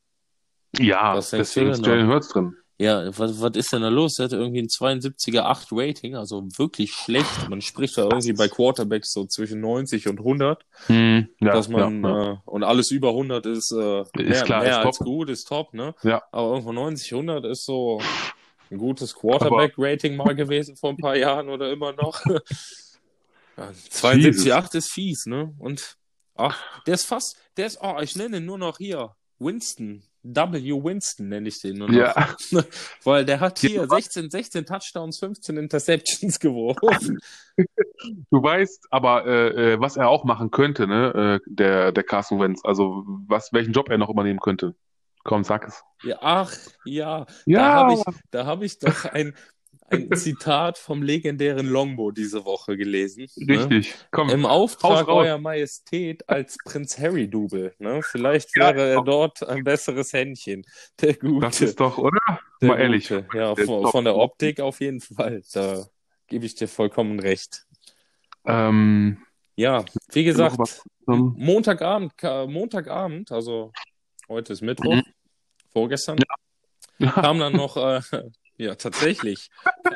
Ja, Was denkst du deswegen ist denn da? Jalen Hurts drin. Ja, was, was ist denn da los? Er hatte irgendwie ein zweiundsiebziger acht Rating, also wirklich schlecht. Man spricht da irgendwie bei Quarterbacks so zwischen neunzig und hundert, Hm, dass ja, ja, man, ja. äh, und alles über hundert ist äh, Ist mehr, klar, mehr ist als top. gut, ist top, ne? Ja, Aber irgendwo neunzig, hundert ist so ein gutes aber Quarterback-Rating mal gewesen vor ein paar Jahren oder immer noch. Ja, zweiundsiebzig Jesus. acht ist fies, ne? Und ach, der ist fast, der ist, oh, ich nenne ihn nur noch hier Winston. W. Winston nenne ich den nur noch. Ja, Weil der hat hier sechzehn, sechzehn Touchdowns, fünfzehn Interceptions geworfen. du weißt aber, äh, äh, was er auch machen könnte, ne, äh, der, der Carson Wentz. Also, was, welchen Job er noch übernehmen könnte. Komm, sag es. Ja, ach, ja, da habe Ja, ich, da habe ich doch ein, ein Zitat vom legendären Longbow diese Woche gelesen. Ne? richtig. Komm, Im haus Auftrag raus. Eurer Majestät als Prinz Harry-Double. Ne? Vielleicht Ja, wäre er dort ein besseres Händchen. Der das Gute, ist doch, oder? der Mal ehrlich. Gute. Ja, Der ist von, top. von der Optik auf jeden Fall. Da gebe ich dir vollkommen recht. Ähm, Ja, wie noch was. gesagt, M- Ähm, Montagabend, ka- Montagabend, also heute ist mhm. Mittwoch, vorgestern, Ja, kam dann noch, äh, ja, tatsächlich,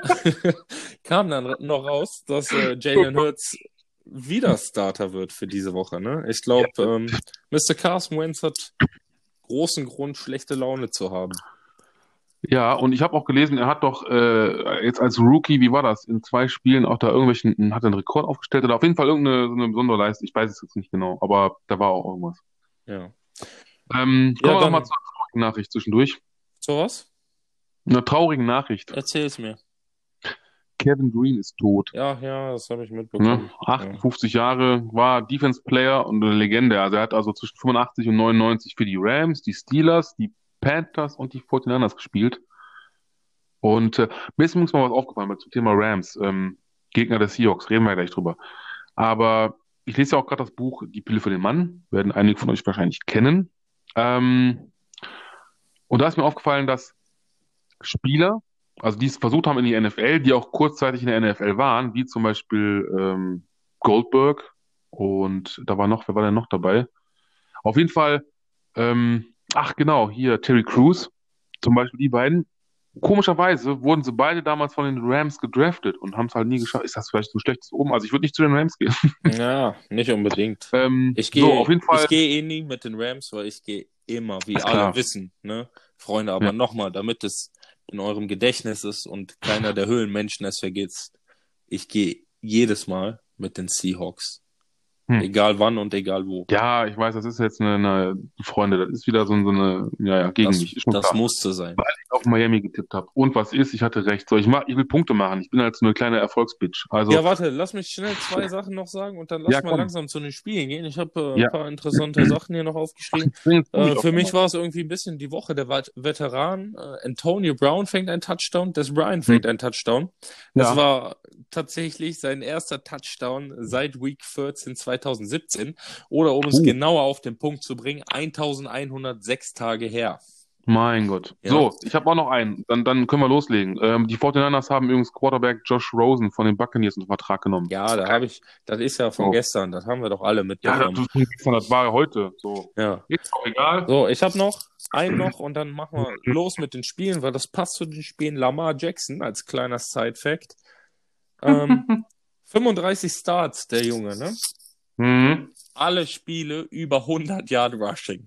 kam dann noch raus, dass äh, Jalen Hurts wieder Starter wird für diese Woche. Ne? Ich glaube, ähm, Mister Carson Wentz hat großen Grund, schlechte Laune zu haben. ja, und ich habe auch gelesen, er hat doch äh, jetzt als Rookie, wie war das, in zwei Spielen auch da irgendwelchen, hat er einen Rekord aufgestellt oder auf jeden Fall irgendeine so eine besondere Leistung. Ich weiß es jetzt nicht genau, aber da war auch irgendwas. Ja, Ähm, ja kommen wir nochmal dann, zu einer traurigen Nachricht zwischendurch. so was? Eine traurige Nachricht. Erzähl's mir. Kevin Green ist tot. Ja, ja, das habe ich Ne? mitbekommen. Ja. achtundfünfzig Jahre, war Defense Player und eine Legende. Also er hat also zwischen fünfundachtzig und neunundneunzig für die Rams, die Steelers, die Panthers und die forty-niners gespielt. Und äh, mir ist übrigens mal was aufgefallen zum Thema Rams, ähm, Gegner des Seahawks, reden wir gleich drüber. Aber ich lese ja auch gerade das Buch Die Pille für den Mann, werden einige von euch wahrscheinlich kennen. Ähm, und da ist mir aufgefallen, dass Spieler, also die es versucht haben in die N F L, die auch kurzzeitig in der N F L waren, wie zum Beispiel ähm, Goldberg und da war noch, wer war denn noch dabei? Auf jeden Fall, ähm, ach genau, hier Terry Crews, zum Beispiel die beiden. Komischerweise wurden sie beide damals von den Rams gedraftet und haben es halt nie geschafft. Ist das vielleicht so ein schlechtes Omen? Also ich würde nicht zu den Rams gehen. Ja, nicht unbedingt. Ähm, Ich so, auf gehe, jeden Fall, ich gehe eh nie mit den Rams, weil ich gehe immer, wie ist alle klar. wissen, ne? Freunde, aber Ja. nochmal, damit es in eurem Gedächtnis ist und keiner der Höhlenmenschen es vergisst. Ich gehe jedes Mal mit den Seahawks. Hm. Egal wann und egal wo. Ja, ich weiß, das ist jetzt eine, eine Freunde, das ist wieder so, so eine, ja, ja, gegen Das, mich, ist schon das klar. musste sein. Weil ich auf Miami getippt habe. Und was ist, ich hatte recht. So, ich mach, ich will Punkte machen. Ich bin halt so eine kleine Erfolgsbitch. Also, Ja, warte, lass mich schnell zwei Sachen noch sagen und dann lass ja, mal komm. langsam zu den Spielen gehen. Ich habe äh, ein Ja. paar interessante Sachen hier noch aufgeschrieben. Ich bin jetzt Äh, ruhig für auf mich einmal. war es irgendwie ein bisschen die Woche der Vet- Veteran. Äh, Antonio Brown fängt einen Touchdown, Des Bryant fängt Hm. einen Touchdown. Das Ja, war tatsächlich sein erster Touchdown seit Week vierzehn zweitausendsiebzehn. Oder um es uh, genauer auf den Punkt zu bringen, elfhundertsechs Tage her. mein Gott. Ja, So, ich habe auch noch einen. Dann, dann können wir loslegen. Ähm, die forty-niners haben übrigens Quarterback Josh Rosen von den Buccaneers unter Vertrag genommen. ja, da habe ich, das ist ja von So. gestern, das haben wir doch alle Ja, das, mitbekommen. ist von gestern, das war ja heute. So. Ja. Ist auch egal. So, ich habe noch einen noch und dann machen wir los mit den Spielen, weil das passt zu den Spielen. Lamar Jackson als kleiner Side-Fact. Ähm, fünfunddreißig Starts, der Junge, ne? Mhm. Alle Spiele über hundert Yard Rushing.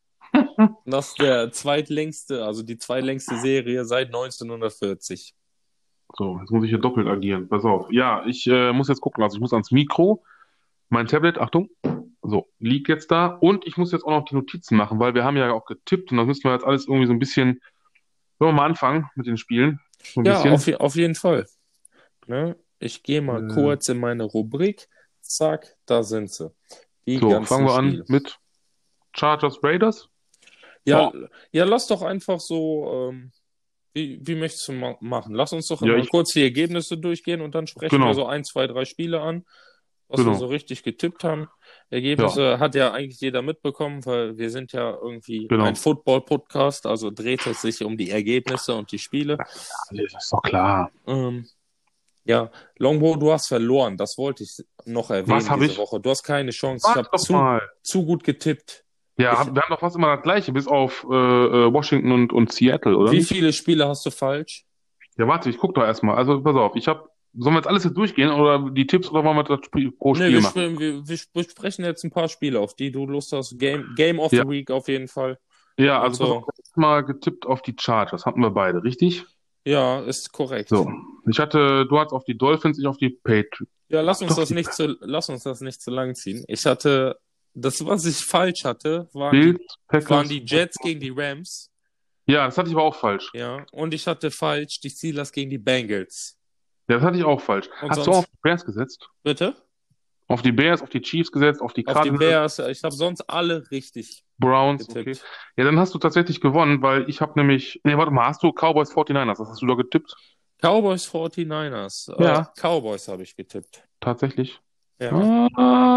Das ist der zweitlängste, also die zweitlängste Serie seit neunzehnhundertvierzig. So, jetzt muss ich hier doppelt agieren. Pass auf. Ja, ich äh, muss jetzt gucken. Also ich muss ans Mikro. Mein Tablet, Achtung. So, liegt jetzt da. Und ich muss jetzt auch noch die Notizen machen, weil wir haben ja auch getippt und das müssen wir jetzt alles irgendwie so ein bisschen. Sollen wir mal anfangen mit den Spielen? So ein Ja, bisschen. auf, je- auf jeden Fall. Ne? Ich gehe mal Äh, kurz in meine Rubrik. Zack, da sind sie. Die so, ganzen fangen wir an Spiele. mit Chargers Raiders. Ja, Oh, ja, lass doch einfach so ähm, Wie, wie möchtest du ma- machen? Lass uns doch Ja, mal ich, kurz die Ergebnisse durchgehen und dann sprechen wir genau, so ein, zwei, drei Spiele an, was wir so genau. richtig getippt haben. Ja, Ergebnisse hat ja eigentlich jeder mitbekommen, weil wir sind ja irgendwie ein genau. Football-Podcast, also dreht es sich um die Ergebnisse und die Spiele. Das ist doch klar. Ähm, ja, Longbow, du hast verloren, das wollte ich noch Was erwähnen habe diese ich? Woche. Du hast keine Chance. Ich Warte habe doch zu, mal. zu gut getippt. Ja, Ich, hab- wir haben doch fast immer das Gleiche, bis auf äh, äh, Washington und, und Seattle, oder wie nicht? viele Spiele hast du falsch? Ja, warte, ich guck doch erstmal. Also, pass auf, ich habe. Sollen wir jetzt alles jetzt durchgehen oder die Tipps oder wollen wir das Spiel pro Ne, Spiel wir, machen? spielen, wir, wir besprechen jetzt ein paar Spiele, auf die du Lust hast. Game, Game of Ja, the Week auf jeden Fall. ja, Und also pass auf, so. ich hab jetzt mal getippt auf die Chargers. Hatten wir beide, richtig? Ja, ist korrekt. So. Ich hatte, du hattest auf die Dolphins, ich auf die Patriots. Ja, lass uns Doch, das die nicht zu, lass uns das nicht zu lang ziehen. Ich hatte, das, was ich falsch hatte, waren die, Bills, waren Packers. die Jets gegen die Rams. Ja, das hatte ich aber auch falsch. Ja, und ich hatte falsch die Steelers gegen die Bengals. Ja, das hatte ich auch falsch. Und Hast du auch auf sonst, die Bears gesetzt? bitte? Auf die Bears, auf die Chiefs gesetzt, auf die Auf die Cardinals, Bears, ich habe sonst alle richtig Browns, okay. getippt. Ja, dann hast du tatsächlich gewonnen, weil ich habe nämlich, nee, warte mal, hast du Cowboys forty-niners, das hast du da getippt? Cowboys forty-niners. Äh, Ja, Cowboys habe ich getippt. tatsächlich. Ja.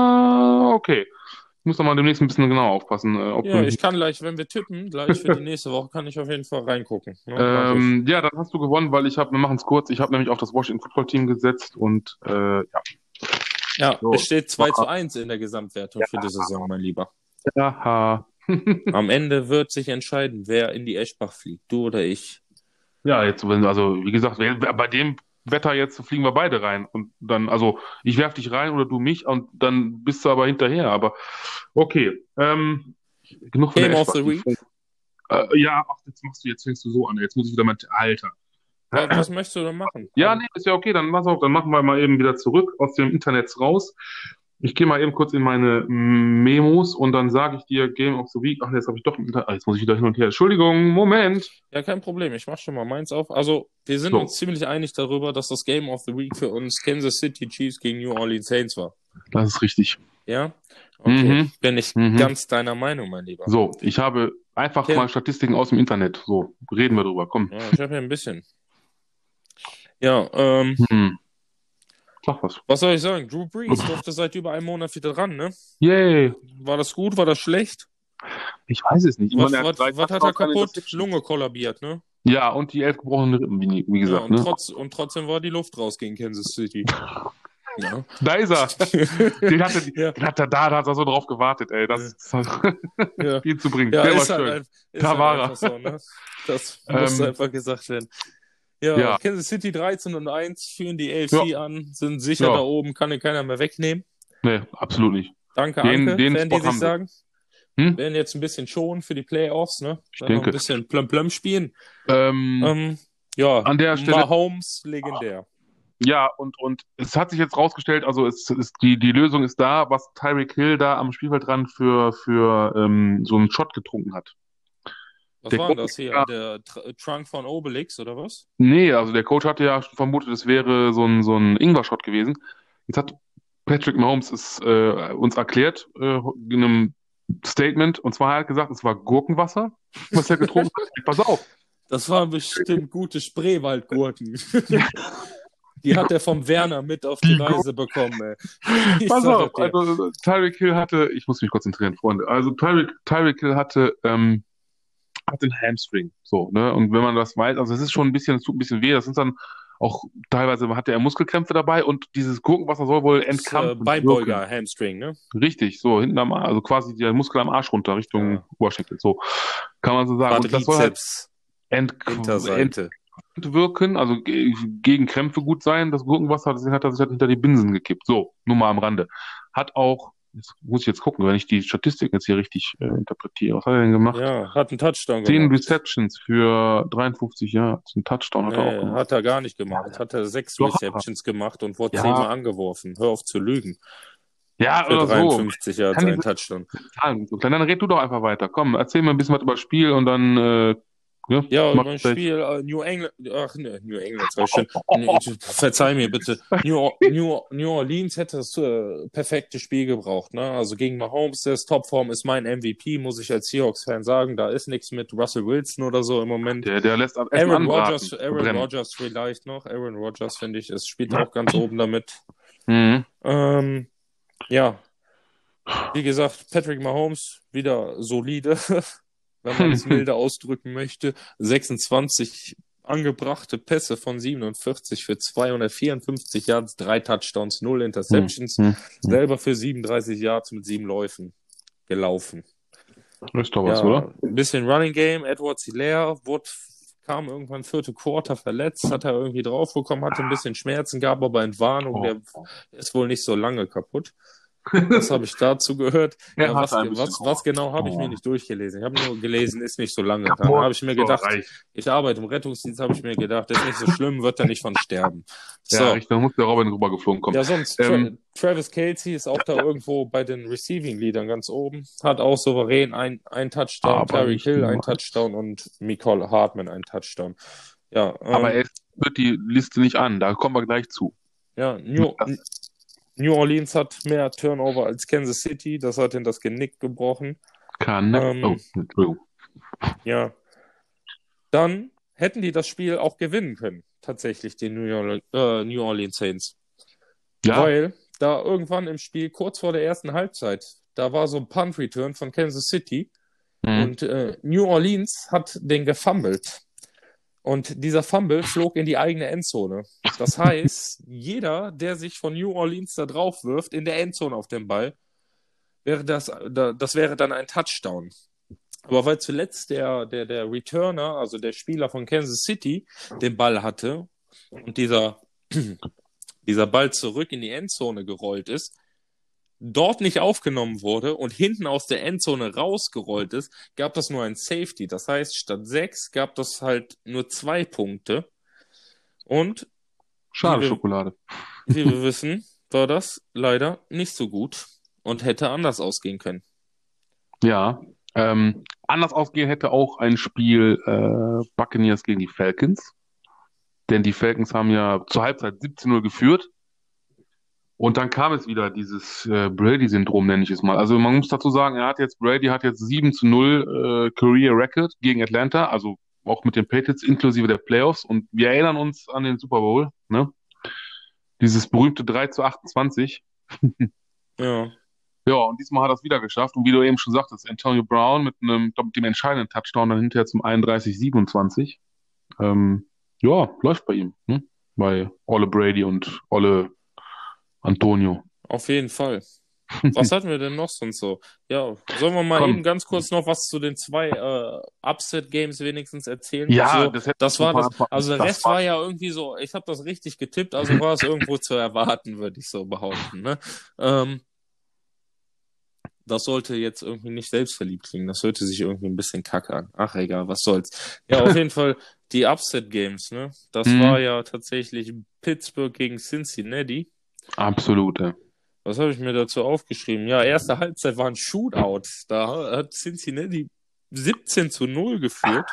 Ah, okay. Ich muss doch mal demnächst ein bisschen genauer aufpassen, äh, ob du Ja, mich. ich kann gleich, wenn wir tippen, gleich für die nächste Woche, kann ich auf jeden Fall reingucken. Ne? Mach ich. Ähm, ja, dann hast du gewonnen, weil ich habe, wir machen es kurz, ich habe nämlich auf das Washington Football Team gesetzt und äh, ja. Ja, So. es steht zwei zu eins in der Gesamtwertung für die Saison, mein Lieber. Haha. Am Ende wird sich entscheiden, wer in die Eschbach fliegt, du oder ich. Ja, jetzt, wenn- also wie gesagt, wer- bei dem Wetter jetzt fliegen wir beide rein und dann, also ich werf dich rein oder du mich und dann bist du aber hinterher. Aber okay, ähm, genug von der Game of Eschbach. the Week. Äh, ja, ach, jetzt machst du, jetzt fängst du so an. Jetzt muss ich wieder mein Alter. Was, was möchtest du denn machen? Ja, Also, nee, ist ja okay, dann pass auf, dann machen wir mal eben wieder zurück aus dem Internet raus. Ich gehe mal eben kurz in meine Memos und dann sage ich dir Game of the Week. Ach, jetzt habe ich doch, ah, jetzt muss ich wieder hin und her. Entschuldigung, Moment. ja, kein Problem, ich mach schon mal meins auf. Also, wir sind So, uns ziemlich einig darüber, dass das Game of the Week für uns Kansas City Chiefs gegen New Orleans Saints war. das ist richtig. Ja? Okay, Mhm, bin ich mhm. ganz deiner Meinung, mein Lieber. So, ich habe einfach Ken mal Statistiken aus dem Internet. So, reden wir drüber. Komm. ja, ich habe ja ein bisschen. Ja, ähm, Hm, sag was. was soll ich sagen? Drew Brees durfte seit über einem Monat wieder ran, ne? Yay. War das gut? War das schlecht? Ich weiß es nicht. Ich Was, meine, er hat was, drei was hat er Touchdowns, keine kaputt? Interceptions. Lunge kollabiert, ne? Ja, und die elf gebrochenen Rippen, wie, wie Ja, gesagt, und, ne? trotz, und trotzdem war die Luft raus gegen Kansas City. Ja. Da ist er. Den hat er, Ja, den hat er da, da hat er so drauf gewartet, ey. Das ist ja. viel zu bringen. Ja, Der war ist halt, schön. ein, ist Da halt war einfach er. so, ne? Das muss Ähm, einfach gesagt werden. Ja, ja, Kansas City dreizehn und eins führen die A F ja, C an, sind sicher da ja. oben, kann dir keiner mehr wegnehmen. Nee, absolut nicht. Danke, Den, Anke, den werden die Spot sich haben wir. sagen. Hm? Werden jetzt ein bisschen schonen für die Playoffs, ne? Ich Werden noch ein denke. bisschen plöm-plöm spielen. Ähm, Ähm, ja, an der Stelle, Mahomes, legendär. ja, und, und es hat sich jetzt rausgestellt, also es ist, die, die Lösung ist da, was Tyreek Hill da am Spielfeldrand für, für ähm, so einen Shot getrunken hat. Was Der war denn Coach, das hier? ja, Der Tr Trunk von Obelix, oder was? nee, also der Coach hatte ja schon vermutet, es wäre so ein, so ein Ingwer-Shot gewesen. Jetzt hat Patrick Mahomes es äh, uns erklärt, äh, in einem Statement, und zwar hat er gesagt, es war Gurkenwasser, was er getrunken hat. Pass auf. Das waren bestimmt gute Spreewaldgurken. Die hat er vom Werner mit auf die Die Gurken. Reise bekommen, ey. Ich Pass sage auf, dir. also Tyreek Hill hatte, ich muss mich konzentrieren, Freunde. Also Tyreek, Tyreek Hill hatte, ähm, hat den Hamstring, so, ne? Und wenn man das weiß, also es ist schon ein bisschen, es tut ein bisschen weh, das sind dann auch, teilweise hatte er Muskelkrämpfe dabei und dieses Gurkenwasser soll wohl Das ist, äh, entkrampfend wirken. Beinbeuger, Hamstring, ne? Richtig, so, hinten am Arsch, also quasi der Muskel am Arsch runter, Richtung Ja. Oberschenkel, so, kann man so sagen. Und das soll halt Quadrizeps, ent, Hinterseite. entwirken, also ge- gegen Krämpfe gut sein. Das Gurkenwasser, deswegen hat er sich halt hinter die Binsen gekippt. So, nur mal am Rande. Hat auch, jetzt muss ich jetzt gucken, wenn ich die Statistiken jetzt hier richtig äh, interpretiere. Was hat er denn gemacht? Ja, hat einen Touchdown Zehn gemacht. Receptions für dreiundfünfzig Yards. Ein Touchdown hat er auch Nee, gemacht. hat er gar nicht gemacht. Hat er sechs Doch, hat er. Receptions gemacht und wurde Ja. zehnmal angeworfen. Hör auf zu lügen. Ja, Für oder so. dreiundfünfzig Yards Kann ein diese Touchdown. Zahlen nicht so klein. Dann red du doch einfach weiter. Komm, erzähl mir ein bisschen was über das Spiel und dann äh, Ja, Ja, macht über ein vielleicht- Spiel, äh, New England, ach ne, New England, sag ich schon. Nee, verzeih mir bitte. New, Or- New, New Orleans hätte das äh, perfekte Spiel gebraucht, ne? Also gegen Mahomes, der ist Topform, ist mein M V P, muss ich als Seahawks-Fan sagen. Da ist nichts mit Russell Wilson oder so im Moment. Der, der lässt am Essen Aaron anbraten. Rodgers, Aaron verbrennen. Rodgers vielleicht noch. Aaron Rodgers, finde ich, es spielt auch ganz oben damit. Mhm. Ähm, ja, wie gesagt, Patrick Mahomes, wieder solide, wenn man es milde ausdrücken möchte. sechsundzwanzig angebrachte Pässe von siebenundvierzig für zweihundertvierundfünfzig Yards, drei Touchdowns, null Interceptions. Hm, hm, Selber für siebenunddreißig Yards mit sieben Läufen gelaufen. hm. Ist doch was, Ja, oder? ein bisschen Running Game. Edwards Hilaire wurde, kam irgendwann vierte Quarter verletzt, hat er irgendwie drauf bekommen, hatte ein bisschen Schmerzen, gab aber Entwarnung, Oh. der ist wohl nicht so lange kaputt. Was habe ich dazu gehört? Er Ja, hatte was, ein bisschen was, was genau habe ich Oh. mir nicht durchgelesen. Ich habe nur gelesen, ist nicht so lange. Dann habe ich mir gedacht, Reicht. ich arbeite im Rettungsdienst, habe ich mir gedacht, ist nicht so schlimm, wird er nicht von sterben. Ja, So, richtig, dann muss der Robin rübergeflogen kommen. ja, sonst, Tra Ähm, Travis Kelce ist auch da irgendwo bei den Receiving-Leadern ganz oben. Hat auch souverän ein, ein Touchdown, Aber Tyreek nicht Hill ein nur. Touchdown und Mecole Hardman ein Touchdown. Ja, ähm, aber er führt die Liste nicht an, da kommen wir gleich zu. ja, New, New Orleans hat mehr Turnover als Kansas City, das hat ihnen das Genick gebrochen. Kann, ne? Ähm, Oh, Entschuldigung. Ja. Dann hätten die das Spiel auch gewinnen können, tatsächlich, die New, Orle äh, New Orleans Saints. Ja, Weil da irgendwann im Spiel, kurz vor der ersten Halbzeit, da war so ein Punt-Return von Kansas City mhm. und äh, New Orleans hat den gefummelt. Und dieser Fumble flog in die eigene Endzone. Das heißt, jeder, der sich von New Orleans da drauf wirft, in der Endzone auf den Ball, wäre das, da, das wäre dann ein Touchdown. Aber weil zuletzt der, der, der Returner, also der Spieler von Kansas City, den Ball hatte und dieser, dieser Ball zurück in die Endzone gerollt ist, dort nicht aufgenommen wurde und hinten aus der Endzone rausgerollt ist, gab das nur ein Safety. Das heißt, statt sechs gab das halt nur zwei Punkte. Und Schade wie wir, Schokolade. wie wir wissen, war das leider nicht so gut und hätte anders ausgehen können. Ja, ähm, anders ausgehen hätte auch ein Spiel äh, Buccaneers gegen die Falcons. Denn die Falcons haben ja zur Halbzeit siebzehn null geführt. Und dann kam es wieder, dieses äh, Brady-Syndrom, nenne ich es mal. Also man muss dazu sagen, er hat jetzt, Brady hat jetzt sieben zu null äh, Career Record gegen Atlanta, also auch mit den Patriots inklusive der Playoffs. Und wir erinnern uns an den Super Bowl, ne? Dieses berühmte drei zu achtundzwanzig. Ja. Ja, und diesmal hat er es wieder geschafft. Und wie du eben schon sagtest, Antonio Brown mit einem, glaub, dem entscheidenden Touchdown dann hinterher zum einunddreißig siebenundzwanzig. Ähm, ja, läuft bei ihm, ne? Bei Olle Brady und Olle Antonio. Auf jeden Fall. Was hatten wir denn noch sonst so? Ja, sollen wir mal Komm. eben ganz kurz noch was zu den zwei äh, Upset-Games wenigstens erzählen? Ja, so, das hätte das war super das. einfach- Also der das Rest war- war ja irgendwie so, ich habe das richtig getippt, also war es irgendwo zu erwarten, würde ich so behaupten. Ne? Ähm, das sollte jetzt irgendwie nicht selbstverliebt klingen, das hörte sich irgendwie ein bisschen kacke an. Ach egal, was soll's. Ja, auf jeden Fall die Upset-Games, ne? Das Mhm. war ja tatsächlich Pittsburgh gegen Cincinnati. Absolut, ja. Was habe ich mir dazu aufgeschrieben? Ja, erste Halbzeit war ein Shootout. Da hat Cincinnati siebzehn zu null geführt.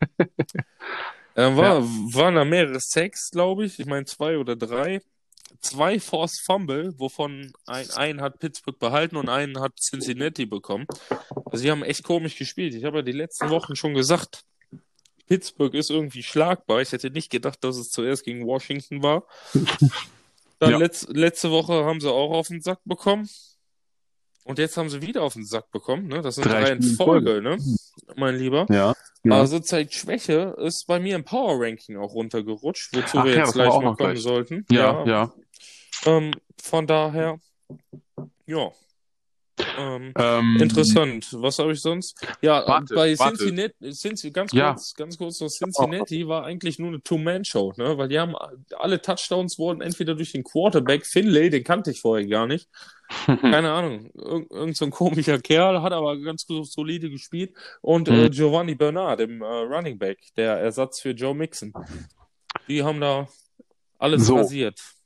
äh, war, waren da mehrere Sacks, glaube ich. Ich meine zwei oder drei. Zwei Forced Fumble, wovon ein, einen hat Pittsburgh behalten und einen hat Cincinnati bekommen. Also die haben echt komisch gespielt. Ich habe ja die letzten Wochen schon gesagt, Pittsburgh ist irgendwie schlagbar. Ich hätte nicht gedacht, dass es zuerst gegen Washington war. Dann Ja. letz, letzte Woche haben sie auch auf den Sack bekommen. Und jetzt haben sie wieder auf den Sack bekommen. Ne? Das sind Drei drei in Spiele in Folge, ne? mein Lieber. Ja. ja. Also zeigt Schwäche, ist bei mir im Power Ranking auch runtergerutscht, wozu Ach wir ja, jetzt das gleich war auch mal noch kommen gleich. sollten. ja, ja. Ähm, von daher, ja. Ähm, Ähm, Interessant. Was habe ich sonst? Ja, Warte, bei warte. Cincinnati, Cincy, ganz Ja. kurz, ganz kurz noch, Cincinnati war eigentlich nur eine Two-Man-Show, ne? Weil die haben, alle Touchdowns wurden entweder durch den Quarterback, Finlay, den kannte ich vorher gar nicht. Keine Ahnung, Irg irgend so ein komischer Kerl, hat aber ganz solide gespielt. Und äh, Mhm. Giovanni Bernard, dem äh, Running Back, der Ersatz für Joe Mixon. Die haben da alles So. rasiert.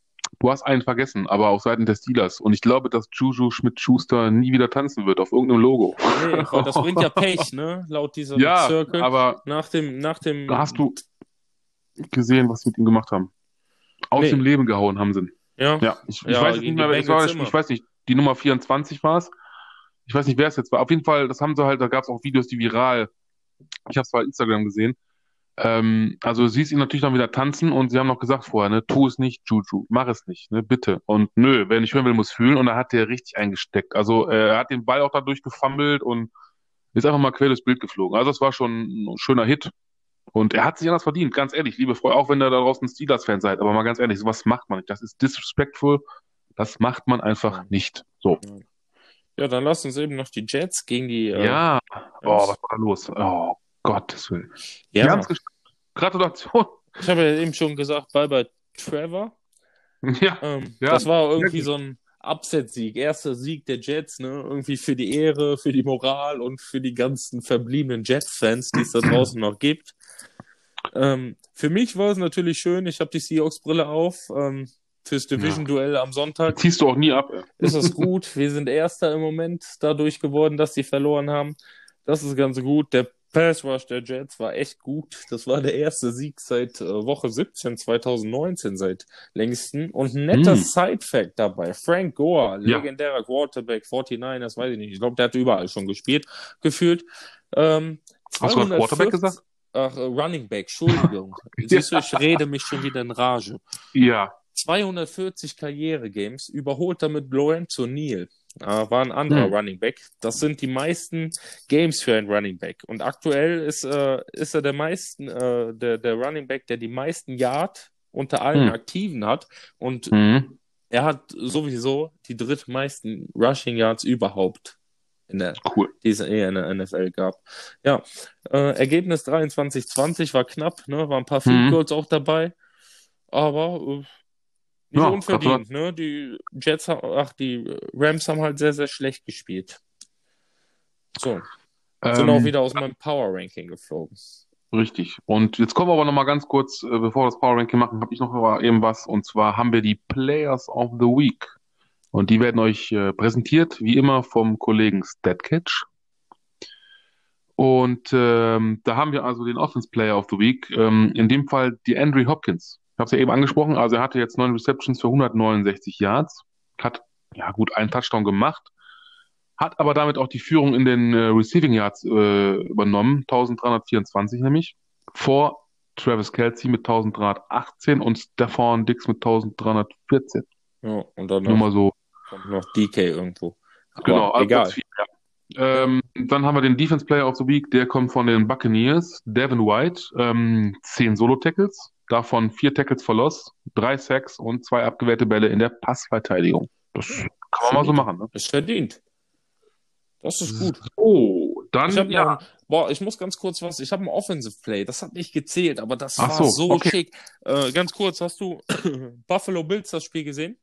Du hast einen vergessen, aber auf Seiten der Steelers. Und ich glaube, dass Juju Smith-Schuster nie wieder tanzen wird auf irgendeinem Logo. Nee, weil das bringt ja Pech, ne? Laut diesem Ja, Circle. aber Nach dem, nach dem. da hast du gesehen, was sie mit ihm gemacht haben. Aus Nee. dem Leben gehauen haben sie ihn. Ja, Ja, ich, ich ja, weiß jetzt gegen nicht die mehr, es war, Bengals ich, immer. ich weiß nicht, die Nummer vierundzwanzig war es. Ich weiß nicht, wer es jetzt war. Auf jeden Fall, das haben sie halt, da gab es auch Videos, die viral. Ich habe es bei Instagram gesehen. Ähm, also du siehst ihn natürlich dann wieder tanzen und sie haben noch gesagt vorher, ne, tu es nicht, Juju, mach es nicht, ne, bitte. Und nö, wer nicht hören will, muss fühlen. Und da hat der richtig eingesteckt. Also äh, er hat den Ball auch dadurch gefummelt und ist einfach mal quer durchs Bild geflogen. Also das war schon ein schöner Hit. Und er hat sich anders verdient, ganz ehrlich, liebe Freunde, auch wenn ihr da draußen Steelers-Fan seid, aber mal ganz ehrlich, sowas macht man nicht. Das ist disrespectful, das macht man einfach Ja. nicht. So. Ja, dann lass uns eben noch die Jets gegen die. Äh, Ja, oh, Rams. was war da los? Oh, Gottes Willen. Ja, Ganz gesch- Gratulation. ich habe ja eben schon gesagt, bye bye Trevor. Ja, Ähm, ja, das war irgendwie wirklich. so ein Upset-Sieg. Erster Sieg der Jets, ne? Irgendwie für die Ehre, für die Moral und für die ganzen verbliebenen Jets-Fans, die es da draußen noch gibt. Ähm, für mich war es natürlich schön, ich habe die Seahawks-Brille auf. Ähm, fürs Division-Duell am Sonntag Ziehst du auch nie ab. Ey. ist es gut. Wir sind Erster im Moment dadurch geworden, dass sie verloren haben. Das ist ganz gut. Der Pass Rush der Jets war echt gut. Das war der erste Sieg seit äh, Woche siebzehn zwanzig neunzehn seit längsten. Und ein netter Hm. Side-Fact dabei. Frank Gore, Ja. legendärer Quarterback, neunundvierzigers, weiß ich nicht. Ich glaube, der hat überall schon gespielt, gefühlt. Ähm, Hast du gerade Quarterback zweihundertvierzig gesagt? Ach, äh, Running Back, Entschuldigung. Siehst du, ich rede mich schon wieder in Rage. Ja. zweihundertvierzig Karriere-Games, überholt damit Lorenzo Neal. Äh, war ein anderer Hm. Running Back. Das sind die meisten Games für einen Running Back. Und aktuell ist, äh, ist er der meisten, äh, der, der Running Back, der die meisten Yard unter allen Hm. Aktiven hat. Und Mhm. er hat sowieso die drittmeisten Rushing Yards überhaupt in der, Cool. die es eh in der N F L gab. Ja, äh, Ergebnis dreiundzwanzig zwanzig war knapp, ne? War ein paar Field Mhm. Goals auch dabei. Aber äh, nicht Ja, unverdient, ne? Die Jets, ha- ach, die Rams haben halt sehr, sehr schlecht gespielt. So, sind auch Ähm, wieder aus meinem Power Ranking geflogen. Richtig. Und jetzt kommen wir aber noch mal ganz kurz, äh, bevor wir das Power Ranking machen, habe ich noch mal eben was. Und zwar haben wir die Players of the Week. Und die werden euch äh, präsentiert, wie immer, vom Kollegen Statcatch. Und ähm, da haben wir also den Offense Player of the Week. Ähm, in dem Fall die Andrew Hopkins. Ich habe es ja eben angesprochen. Also er hatte jetzt neun Receptions für hundertneunundsechzig Yards. Hat, ja gut, einen Touchdown gemacht. Hat aber damit auch die Führung in den äh, Receiving Yards äh, übernommen, eintausenddreihundertvierundzwanzig nämlich, vor Travis Kelce mit eintausenddreihundertachtzehn und Stephon Diggs mit eintausenddreihundertvierzehn. Ja, und dann Nur noch, mal so, kommt noch D K irgendwo. Aber genau, also egal. Platz vier, ja. Ähm, dann haben wir den Defense Player of the Week, der kommt von den Buccaneers, Devin White, ähm, zehn Solo-Tackles, davon vier Tackles for Loss, drei Sacks und zwei abgewehrte Bälle in der Passverteidigung. Das kann man mal so machen, ne? Ist verdient. Das ist gut. So, Ich dann, habe ja. noch ein, boah, ich muss ganz kurz was, ich habe ein Offensive Play, das hat nicht gezählt, aber das Ach war so, so okay. schick. Äh, ganz kurz, hast du Buffalo Bills das Spiel gesehen?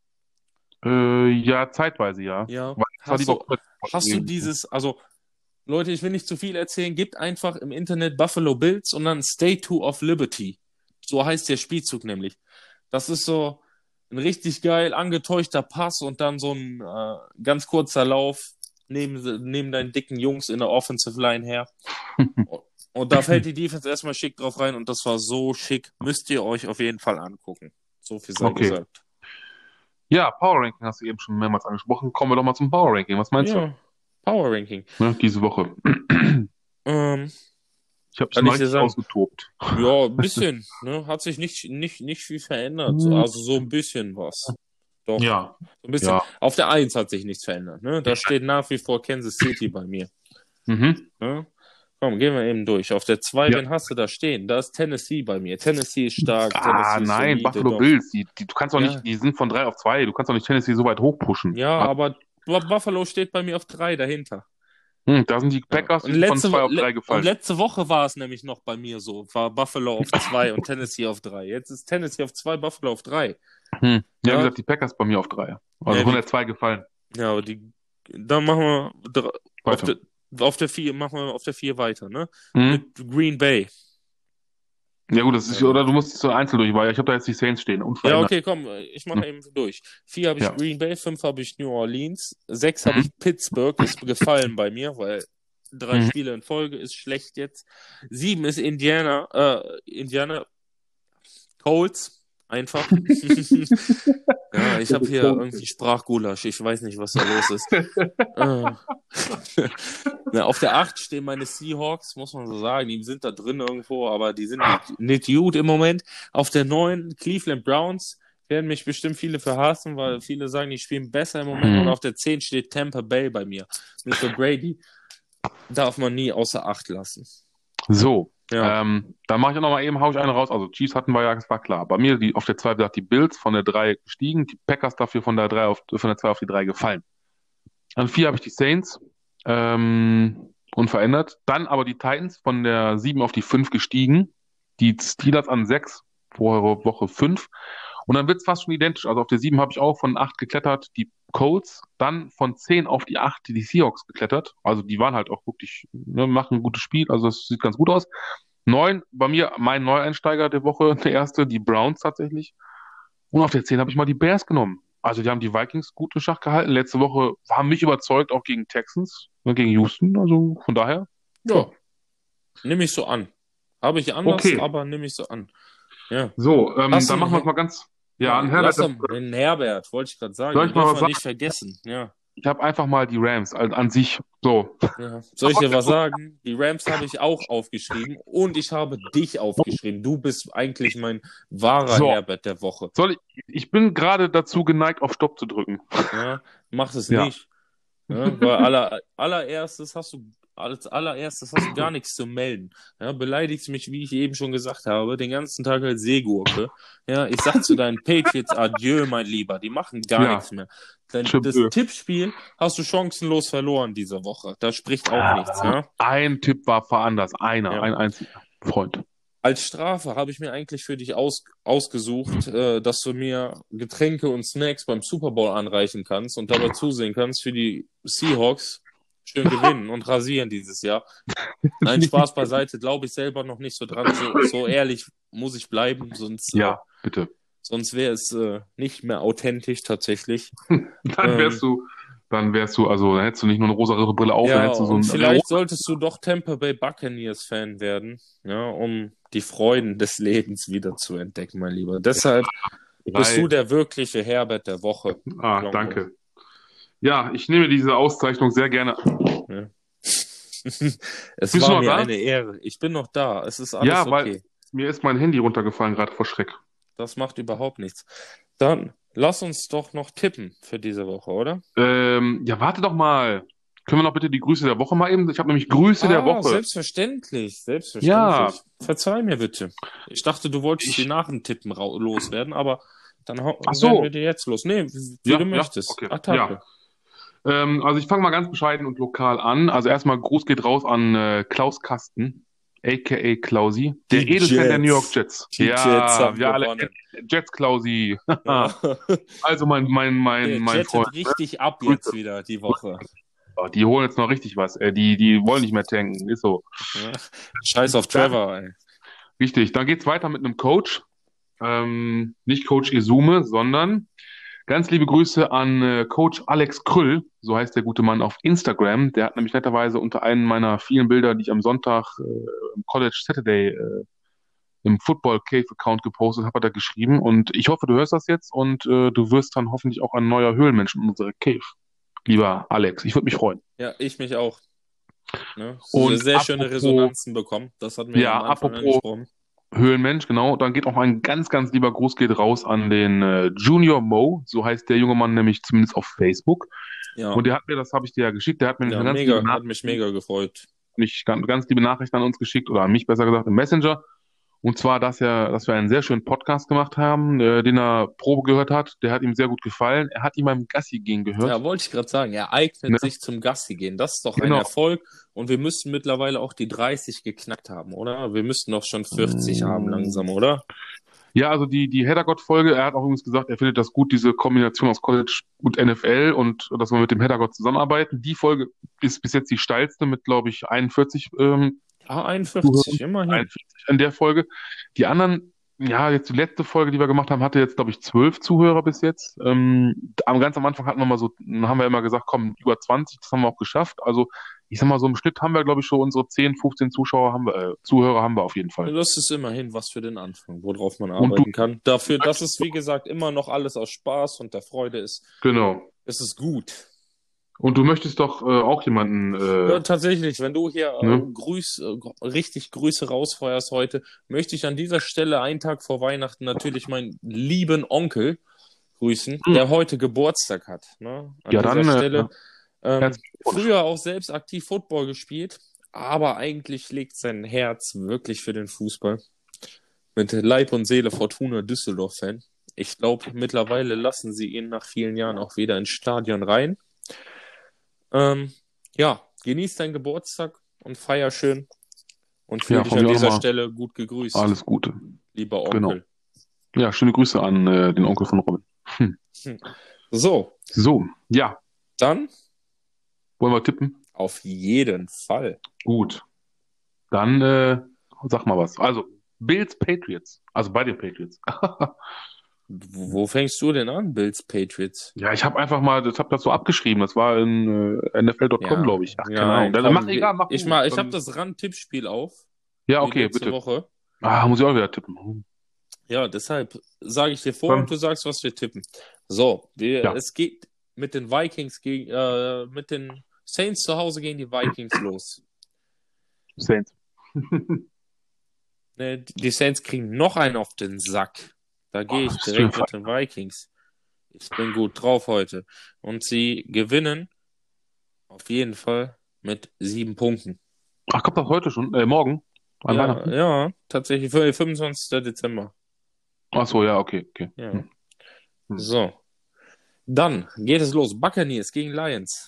Äh, ja, zeitweise ja. Ja. Weil das war Hast die du, Woche- hast du dieses, also Leute, ich will nicht zu viel erzählen, gebt einfach im Internet Buffalo Bills und dann Statue of Liberty. So heißt der Spielzug nämlich. Das ist so ein richtig geil angetäuschter Pass und dann so ein äh, ganz kurzer Lauf neben, neben deinen dicken Jungs in der Offensive Line her. Und da fällt die Defense erstmal schick drauf rein und das war so schick. Müsst ihr euch auf jeden Fall angucken. So viel sei Okay. gesagt. Ja, Power Ranking hast du eben schon mehrmals angesprochen. Kommen wir doch mal zum Power Ranking. Was meinst Ja, Power Ranking. du? Ne, diese Woche. Ähm, Ich habe mich Kann mal ich dir richtig sagen? ausgetobt. ja, ein bisschen. Ne? Hat sich nicht, nicht, nicht viel verändert. Hm. Also so ein bisschen was. Doch. Ja, So ein bisschen. ja. Auf der eins hat sich nichts verändert. Ne? Da steht nach wie vor Kansas City bei mir. Mhm. Ne? Komm, gehen wir eben durch. Auf der zwei, Ja. wen hast du da stehen? Da ist Tennessee bei mir. Tennessee ist stark. Ah, Tennessee ist nein, solide, Buffalo doch. Bills, die, die, du kannst doch Ja. nicht, die sind von drei auf zwei, du kannst doch nicht Tennessee so weit hochpushen. Ja, Ah, aber Bu- Buffalo steht bei mir auf drei dahinter. hm, da sind die Packers, Und die sind von letzte, zwei auf Wo- drei le- und gefallen. letzte Woche war es nämlich noch bei mir so. War Buffalo auf zwei und Tennessee auf drei. Jetzt ist Tennessee auf zwei, Buffalo auf drei. Hm. Ja, Ja. wie gesagt, die Packers bei mir auf drei. Also Ja, von die- der zwei gefallen. Ja, aber die, dann machen wir dr- auf Weiter. der, auf der vier, machen wir auf der vier weiter, ne? Hm? Mit Green Bay. Ja gut, das ist, Ähm, oder du musst so einzeln durch, weil ich habe da jetzt die Saints stehen, ja, unverändert. okay, komm, ich mache Hm. eben durch. Vier habe ich Ja. Green Bay, fünf habe ich New Orleans, sechs habe Mhm. ich Pittsburgh, ist gefallen bei mir, weil drei Mhm. Spiele in Folge ist schlecht jetzt. Sieben ist Indiana, äh, Indiana Colts, einfach. Ja, ich Das habe ist hier tot. irgendwie Sprachgulasch, ich weiß nicht, was da los ist. Äh. Na, auf der acht stehen meine Seahawks, muss man so sagen. Die sind da drin irgendwo, aber die sind nicht, nicht gut im Moment. Auf der neun Cleveland Browns werden mich bestimmt viele verhassen, weil viele sagen, die spielen besser im Moment. Und Mhm. auf der zehn steht Tampa Bay bei mir. Mister Brady darf man nie außer Acht lassen. So, Ja, ähm, dann mache ich auch noch mal eben, hau ich eine raus. Also Chiefs hatten wir ja, das war klar. Bei mir die, auf der zwei wie gesagt, die Bills von der drei gestiegen, die Packers dafür von der drei auf, von der zwei auf die drei gefallen. An vier habe ich die Saints, ähm, unverändert. Dann aber die Titans von der sieben auf die fünf gestiegen. Die Steelers an sechs, vorher Woche fünf. Und dann wird es fast schon identisch. Also auf der sieben habe ich auch von acht geklettert, die Colts. Dann von zehn auf die acht die Seahawks geklettert. Also die waren halt auch wirklich, ne, machen ein gutes Spiel. Also das sieht ganz gut aus. Neun, bei mir mein Neueinsteiger der Woche, der erste, die Browns tatsächlich. Und auf der zehn habe ich mal die Bears genommen. Also die haben die Vikings gut in Schach gehalten. Letzte Woche haben mich überzeugt, auch gegen Texans, ne, gegen Houston. Also von daher, ja. ja, nehme ich so an. Habe ich anders, Okay, aber nehme ich so an. Ja. so, ähm, Hast du dann einen machen wir es Her mal ganz, ja, ja, an lass Herbert, doch den Herbert, wollte ich gerade sagen, soll den ich mal dürfen was wir sagen? nicht vergessen. Ja. Ich habe einfach mal die Rams an, an sich, so. Ja. Soll ich dir was sagen? Die Rams habe ich auch aufgeschrieben und ich habe dich aufgeschrieben. Du bist eigentlich mein wahrer So, Herbert der Woche. soll ich, ich bin gerade dazu geneigt, auf Stopp zu drücken. Ja, mach es Ja. nicht. Ja, weil aller, allererstes hast du als allererstes hast du gar nichts zu melden. Ja, beleidigst mich, wie ich eben schon gesagt habe, den ganzen Tag als Seegurke. Ja, ich sag zu deinen Patriots Adieu, mein Lieber. Die machen gar Ja, nichts mehr. Denn das stimmt. Tippspiel hast du chancenlos verloren diese Woche. Da spricht auch nichts, ja. Ein Tipp war veranlasst, einer, Ja. ein einziger Freund. Als Strafe habe ich mir eigentlich für dich aus, ausgesucht, äh, dass du mir Getränke und Snacks beim Super Bowl anreichen kannst und dabei zusehen kannst, wie die Seahawks schön gewinnen und rasieren dieses Jahr. Nein, Spaß beiseite, glaube ich selber noch nicht so dran. So, so ehrlich muss ich bleiben, sonst, äh, Ja, bitte. sonst wäre es äh, nicht mehr authentisch tatsächlich. Dann Ähm, wärst du, dann wärst du, also dann hättest du nicht nur eine rosa Brille auf, dann ja, hättest du so und ein vielleicht solltest du doch Tampa Bay Buccaneers Fan werden, ja, um die Freuden des Lebens wieder zu entdecken, mein Lieber. Deshalb bist du der wirkliche Herbert der Woche. Ah, Longo. danke. Ja, ich nehme diese Auszeichnung sehr gerne an. Ja. Es Bist du war noch mir da? eine Ehre. Ich bin noch da. Es ist alles Ja, weil okay. mir ist mein Handy runtergefallen gerade vor Schreck. Das macht überhaupt nichts. Dann lass uns doch noch tippen für diese Woche, oder? Ähm, ja, warte doch mal. Können wir noch bitte die Grüße der Woche mal eben? Ich habe nämlich Grüße der Ah, Woche. selbstverständlich, selbstverständlich. Ja, Verzeih mir bitte. Ich dachte, du wolltest die ich. nach dem Tippen rau- loswerden, aber dann hau- Ach werden so. wir dir jetzt los. Nee, wie Ja, du ja, möchtest. okay. Attacke. Ja. Ähm, also ich fange mal ganz bescheiden und lokal an. Also erstmal Gruß geht raus an äh, Klaus Kasten, aka Klausi, der Die Edelfan der New York Jets. Jets. Die Jets Ja, haben wir alle gewonnen. kennen Jets Klausi. Ja. Also mein, mein, mein, Der mein jettet Freund. Ne? richtig ab Grüße. jetzt wieder die Woche. Oh, die holen jetzt noch richtig was. Äh, die, die wollen nicht mehr tanken. Ist so. Ja. Scheiß auf Dann, Trevor, ey. richtig, dann geht's weiter mit einem Coach. Ähm, nicht Coach Izume, sondern ganz liebe Grüße an äh, Coach Alex Krüll, so heißt der gute Mann auf Instagram. Der hat nämlich netterweise unter einem meiner vielen Bilder, die ich am Sonntag äh, im College Saturday äh, im Football Cave Account gepostet habe, hat er geschrieben. Und ich hoffe, du hörst das jetzt und äh, du wirst dann hoffentlich auch ein neuer Höhlenmensch in unserer Cave. Lieber Alex, ich würde mich freuen. Ja, ich mich auch. Ne? Und Sehr schöne apropos, Resonanzen bekommen. Das hatten wir ja ja, am Anfang apropos angesprochen. Höhlenmensch, genau. Dann geht auch ein ganz, ganz lieber Gruß geht raus an den äh, Junior Mo, so heißt der junge Mann nämlich zumindest auf Facebook. Ja, Und der hat mir, das habe ich dir ja geschickt, der hat mir ja, eine ganz mega, liebe hat mich mega gefreut. Nachricht, ganz, ganz liebe Nachricht an uns geschickt, oder an mich besser gesagt im Messenger. Und zwar, dass er, dass wir einen sehr schönen Podcast gemacht haben, äh, den er Probe gehört hat. Der hat ihm sehr gut gefallen. Er hat ihn beim Gassi gehen gehört. Ja, wollte ich gerade sagen. Er eignet Ne? sich zum Gassi gehen. Das ist doch ein Genau. Erfolg. Und wir müssten mittlerweile auch die dreißig geknackt haben, oder? Wir müssten doch schon vierzig haben langsam, oder? Ja, also die, die Heddergott-Folge, er hat auch übrigens gesagt, er findet das gut, diese Kombination aus College und N F L und dass wir mit dem Heddergott zusammenarbeiten. Die Folge ist bis jetzt die steilste mit, glaube ich, einundvierzig ähm, Ah, einundvierzig, immerhin. einundvierzig in der Folge. Die anderen, ja, jetzt die letzte Folge, die wir gemacht haben, hatte jetzt, glaube ich, zwölf Zuhörer bis jetzt. Ähm, am ganz am Anfang hatten wir mal so, haben wir immer gesagt, komm, über zwanzig, das haben wir auch geschafft. Also, ich sag mal, so im Schnitt haben wir, glaube ich, schon unsere zehn, fünfzehn Zuschauer haben wir, äh, Zuhörer haben wir auf jeden Fall. Das ist immerhin was für den Anfang, worauf man Und arbeiten du- kann. Dafür, dass es, wie gesagt, immer noch alles aus Spaß und der Freude ist, Genau. ist es gut. Und du möchtest doch äh, auch jemanden, Ja, äh, tatsächlich, wenn du hier äh, Ne? Grüß, äh, richtig Grüße rausfeuerst heute, möchte ich an dieser Stelle einen Tag vor Weihnachten natürlich meinen lieben Onkel grüßen, Hm. der heute Geburtstag hat. Ne? An Ja, dieser dann, äh, Stelle. Ähm, herzlichen Glückwunsch. früher auch selbst aktiv Football gespielt, aber eigentlich legt sein Herz wirklich für den Fußball. Mit Leib und Seele Fortuna Düsseldorf-Fan. Ich glaube, mittlerweile lassen sie ihn nach vielen Jahren auch wieder ins Stadion rein. Ähm, ja, genieß deinen Geburtstag und feier schön und fühl Ja, dich von an mir auch dieser nochmal Stelle gut gegrüßt, alles Gute. lieber Onkel. Ja, schöne Grüße an äh, den Onkel von Robin. Hm. So, So, ja, dann wollen wir tippen? auf jeden Fall. Gut. Dann äh, sag mal was. Also, Bills Patriots. Also bei den Patriots. Wo fängst du denn an, Bills Patriots? Ja, ich habe einfach mal, ich habe das so abgeschrieben. Das war in äh, N F L Punkt com, Ja, glaube ich. Ach, keine nein, Ahnung. Dann, komm, mach egal, mach ich du. mal, ich Dann- habe das Rand-Tippspiel auf. Ja, wie okay, letzte bitte. Woche. Ah, muss ich auch wieder tippen. Ja, deshalb sage ich dir vor Dann- und du sagst, was wir tippen. So, wir, Ja. es geht mit den Vikings gegen, äh, mit den Saints zu Hause gegen die Vikings los. Saints. Ne, die Saints kriegen noch einen auf den Sack. Da gehe ich Oh, direkt Stream- mit den Vikings. Ich bin gut drauf heute. Und sie gewinnen auf jeden Fall mit sieben Punkten. Ach, kommt das heute schon? Äh, morgen? An Ja, Weihnachten? ja, tatsächlich für fünfundzwanzigsten Dezember. Ach so, ja, okay, okay. Ja. Hm. Hm. So. Dann geht es los. Buccaneers gegen Lions.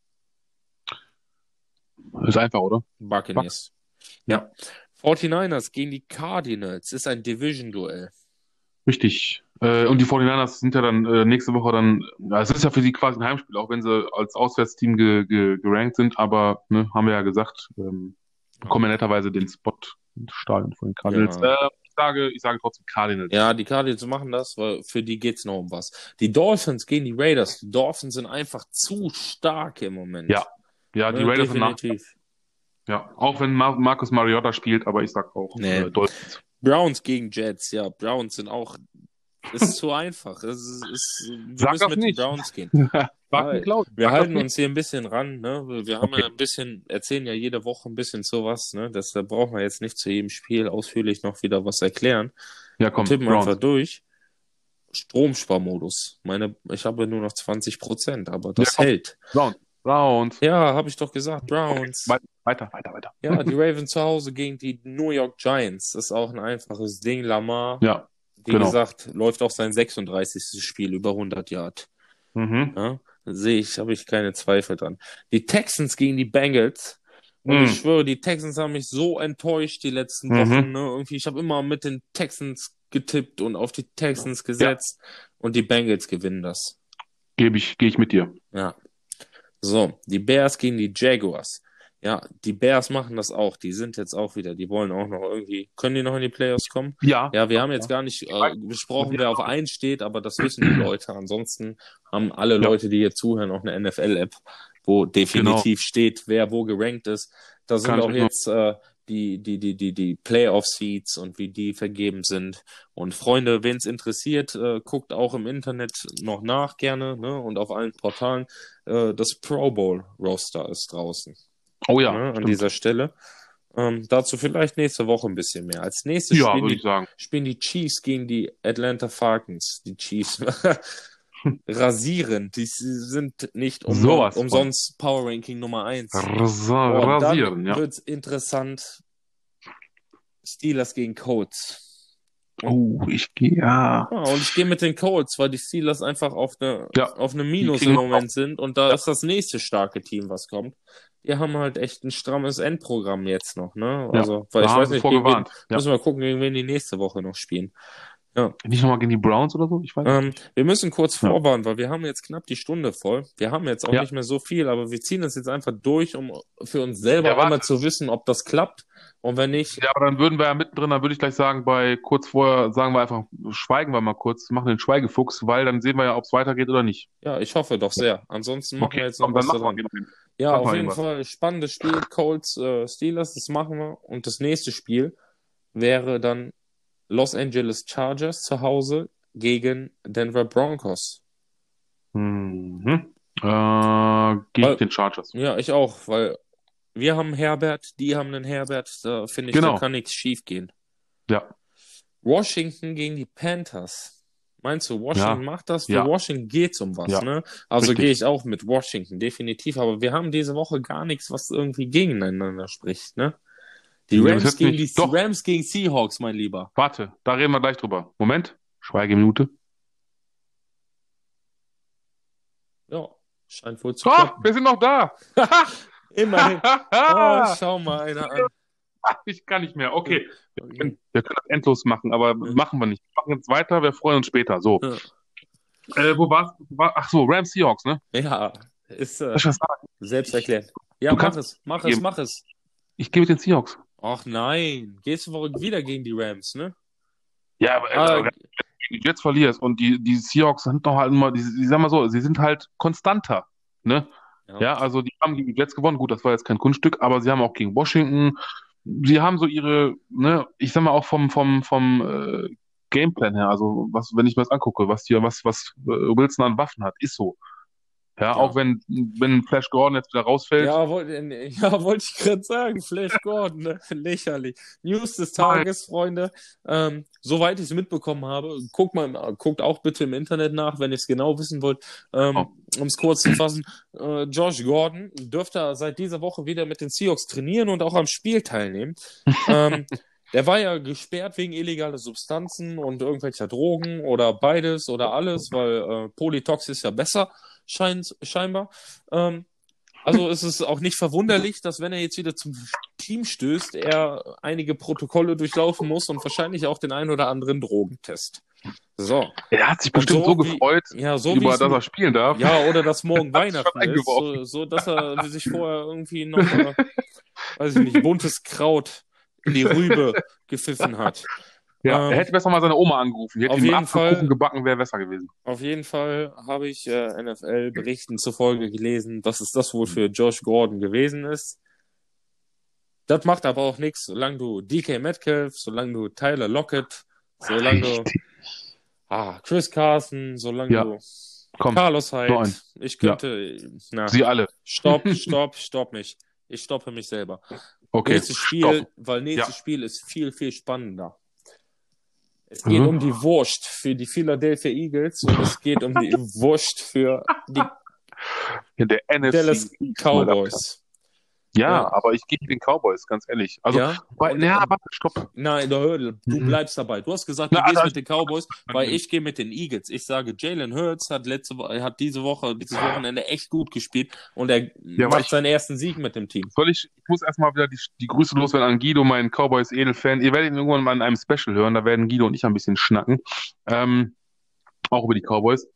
Ist einfach, oder? Buccaneers. Ja. forty-niners gegen die Cardinals. Ist ein Division-Duell. Richtig. Äh, und die forty-niners sind ja dann äh, nächste Woche dann, ja, es ist ja für sie quasi ein Heimspiel, auch wenn sie als Auswärtsteam ge, ge, gerankt sind, aber ne, haben wir ja gesagt, ähm, bekommen ja netterweise den Spot im Stadion von den Cardinals. Ja. Äh, ich sage, ich sage trotzdem Cardinals. Ja, die Cardinals machen das, weil für die geht's noch um was. Die Dolphins gegen die Raiders. Die Dolphins sind einfach zu stark im Moment. Ja. Ja, die Ne, Raiders sind nach, definitiv. ja, auch wenn Mar Marcus Mariota spielt, aber ich sag auch Nee. äh, Dolphins. Browns gegen Jets. Ja, Browns sind auch. Ist zu einfach. Es ist, ist, wir Sag müssen das mit nicht. den Browns gehen. Wag nicht laut. Wir Sag das halten nicht. uns hier ein bisschen ran, ne? Wir haben Okay. ja ein bisschen, erzählen ja jede Woche ein bisschen sowas, ne? Deshalb brauchen wir jetzt nicht zu jedem Spiel ausführlich noch wieder was erklären. Ja, komm, Tippen Browns. einfach durch. Stromsparmodus. Meine, ich habe nur noch zwanzig Prozent, aber das Ja, komm. hält. Browns. Browns. Ja, habe ich doch gesagt, Browns. Weiter, weiter, weiter, weiter. Ja, die Ravens zu Hause gegen die New York Giants. Das ist auch ein einfaches Ding. Lamar, Ja, wie genau. gesagt, läuft auch sein sechsunddreißigstes Spiel über hundert Yard. Mhm. Ja, sehe ich, habe ich keine Zweifel dran. Die Texans gegen die Bengals. Und Mhm. ich schwöre, die Texans haben mich so enttäuscht die letzten Mhm. Wochen. Ne? Irgendwie, ich habe immer mit den Texans getippt und auf die Texans gesetzt. Und die Bengals gewinnen das. Gebe ich, gehe ich mit dir. Ja. So, die Bears gegen die Jaguars. Ja, die Bears machen das auch. Die sind jetzt auch wieder, die wollen auch noch irgendwie, können die noch in die Playoffs kommen? Ja. Ja, wir haben jetzt gar nicht äh, besprochen, wer auf eins steht, aber das wissen die Leute. Ansonsten haben alle Ja. Leute, die hier zuhören, auch eine N F L-App, wo definitiv steht, wer wo gerankt ist. Da sind Kann ich auch nur- jetzt äh, die, die, die, die, die Playoff-Seeds und wie die vergeben sind. Und Freunde, wen es interessiert, äh, guckt auch im Internet noch nach gerne, ne? Und auf allen Portalen. Äh, das Pro Bowl-Roster ist draußen. Oh ja. Ne, an stimmt. dieser Stelle. Ähm, dazu vielleicht nächste Woche ein bisschen mehr. Als nächstes Ja, spielen, würde die, ich sagen. spielen die Chiefs gegen die Atlanta Falcons. Die Chiefs rasieren. Die sind nicht um, Sowas von. umsonst Power Ranking Nummer eins. Rasa Oh, rasieren, dann ja. wird's interessant. Steelers gegen Colts. Oh, ich gehe, ja. Ja, und ich gehe mit den Colts, weil die Steelers einfach auf eine Ja. auf eine Minus kriegen im noch Moment sind und da ist das nächste starke Team, was kommt. Die haben halt echt ein strammes Endprogramm jetzt noch, ne? Ja. Also, weil Da ich haben weiß sie nicht, gegen wen, vorgewarnt. Ja. müssen wir gucken, gegen wen die nächste Woche noch spielen. Ja. Nicht nochmal gegen die Browns oder so? Ich weiß Ähm, wir müssen kurz Ja. vorwarnen, weil wir haben jetzt knapp die Stunde voll. Wir haben jetzt auch Ja. nicht mehr so viel, aber wir ziehen das jetzt einfach durch, um für uns selber Ja, warte. einmal zu wissen, ob das klappt. Und wenn nicht, Ja, aber dann würden wir ja mittendrin, dann würde ich gleich sagen, bei kurz vorher sagen wir einfach, schweigen wir mal kurz, machen den Schweigefuchs, weil dann sehen wir ja, ob es weitergeht oder nicht. ja, ich hoffe doch sehr. Ansonsten machen Okay, wir jetzt noch komm, dann was machen wir dran. irgendwas. Ja, Mach auf mal jeden irgendwas. Fall spannendes Spiel. Colts, äh, Steelers, das machen wir. Und das nächste Spiel wäre dann Los Angeles Chargers zu Hause gegen Denver Broncos. Mhm. Äh, gegen Weil- den Chargers. Ja, ich auch, weil wir haben Herbert, die haben einen Herbert. Da finde ich, Genau. da kann nichts schief gehen. Ja. Washington gegen die Panthers. Meinst du, Washington Ja. macht das? Für Ja. Washington geht's um was, Ja. ne? Also Richtig. gehe ich auch mit Washington, definitiv. Aber wir haben diese Woche gar nichts, was irgendwie gegeneinander spricht, ne? Die Ja, bis Rams jetzt gegen nicht. die Doch. Rams gegen Seahawks, mein Lieber. Warte, da reden wir gleich drüber. Moment. Schweigeminute. Ja, scheint wohl zu Oh, klappen. wir sind noch da. Immerhin. Oh, schau mal einer an. Ich kann nicht mehr. Okay. Wir Okay. können, wir können das endlos machen, aber Ja. machen wir nicht. Wir machen jetzt weiter, wir freuen uns später. So. Ja. Äh, wo war's? War, ach so, Rams Seahawks, ne? Ja, ist äh, Soll ich was sagen? selbst erklärt. Ja, Du mach kannst es, mach es, geben. mach es. Ich gehe mit den Seahawks. Ach nein, gehst du wohl wieder gegen die Rams, ne? Ja, aber Ah, äh, die Jets verlierst und die, die Seahawks sind noch halt immer, die, die sagen wir so, sie sind halt konstanter, ne? ja. Ja, also die haben gegen die Jets gewonnen. Gut, das war jetzt kein Kunststück, aber sie haben auch gegen Washington, sie haben so ihre, ne, ich sag mal auch vom, vom, vom äh, Gameplan her, also was, wenn ich mir das angucke, was hier, was, was äh, Wilson an Waffen hat, ist so. Ja, Ja. auch wenn, wenn Flash Gordon jetzt wieder rausfällt. Ja, wollte ja, wollt ich gerade sagen, Flash Gordon, ne? Lächerlich. News des Tages, Freunde. Ähm, soweit ich es mitbekommen habe, guckt mal, guckt auch bitte im Internet nach, wenn ihr es genau wissen wollt. Ähm, Oh. um es kurz zu fassen, äh, Josh Gordon dürfte seit dieser Woche wieder mit den Seahawks trainieren und auch am Spiel teilnehmen. ähm, der war ja gesperrt wegen illegaler Substanzen und irgendwelcher Drogen oder beides oder alles, weil äh, Polytox ist ja besser, scheint, scheinbar. Ähm, also ist es auch nicht verwunderlich, dass wenn er jetzt wieder zum Team stößt, er einige Protokolle durchlaufen muss und wahrscheinlich auch den ein oder anderen Drogentest. So. Er hat sich Und bestimmt so so wie- gefreut, Ja, so wie über es dass er spielen darf. ja, oder dass morgen Hat sich schon Weihnachten ist, eingeworfen. so, so dass er sich vorher irgendwie noch, äh, weiß ich nicht, buntes Kraut in die Rübe gepfiffen hat. Ja, Ähm, er hätte besser mal seine Oma angerufen. Die hätte auf ihm jeden Apfelkuchen Fall- gebacken, wäre besser gewesen. Auf jeden Fall habe ich äh, N F L-Berichten zufolge gelesen, dass es das wohl für Josh Gordon gewesen ist. Das macht aber auch nichts, solange du D K Metcalf, solange du Tyler Lockett, solange du ah, Chris Carson, solange Ja. du Komm, Carlos nur Hyde, eins. ich könnte, na, sie alle. stopp, stopp, stopp mich. Ich stoppe mich selber. Okay, Nächstes Spiel, stopp. weil nächstes Ja. Spiel ist viel, viel spannender. Es geht Mhm. um die Wurst für die Philadelphia Eagles und es geht um die Wurst für die In der N F C. Dallas Cowboys. Ja, Ja. aber ich gehe mit den Cowboys, ganz ehrlich. Also, ja? bei, Und- ja, warte, stopp. Nein, der Hurdle, du Mhm. bleibst dabei. Du hast gesagt, du Na, gehst das- mit den Cowboys, weil ich gehe mit den Eagles. Ich sage, Jalen Hurts hat letzte Wo- hat diese Woche, dieses Wochenende echt gut gespielt und er weil macht ich- seinen ersten Sieg mit dem Team. Soll ich, ich muss erstmal wieder die, die Grüße loswerden an Guido, meinen Cowboys-Edelfan. Ihr werdet ihn irgendwann mal in einem Special hören, da werden Guido und ich ein bisschen schnacken. Ähm, auch über die Cowboys.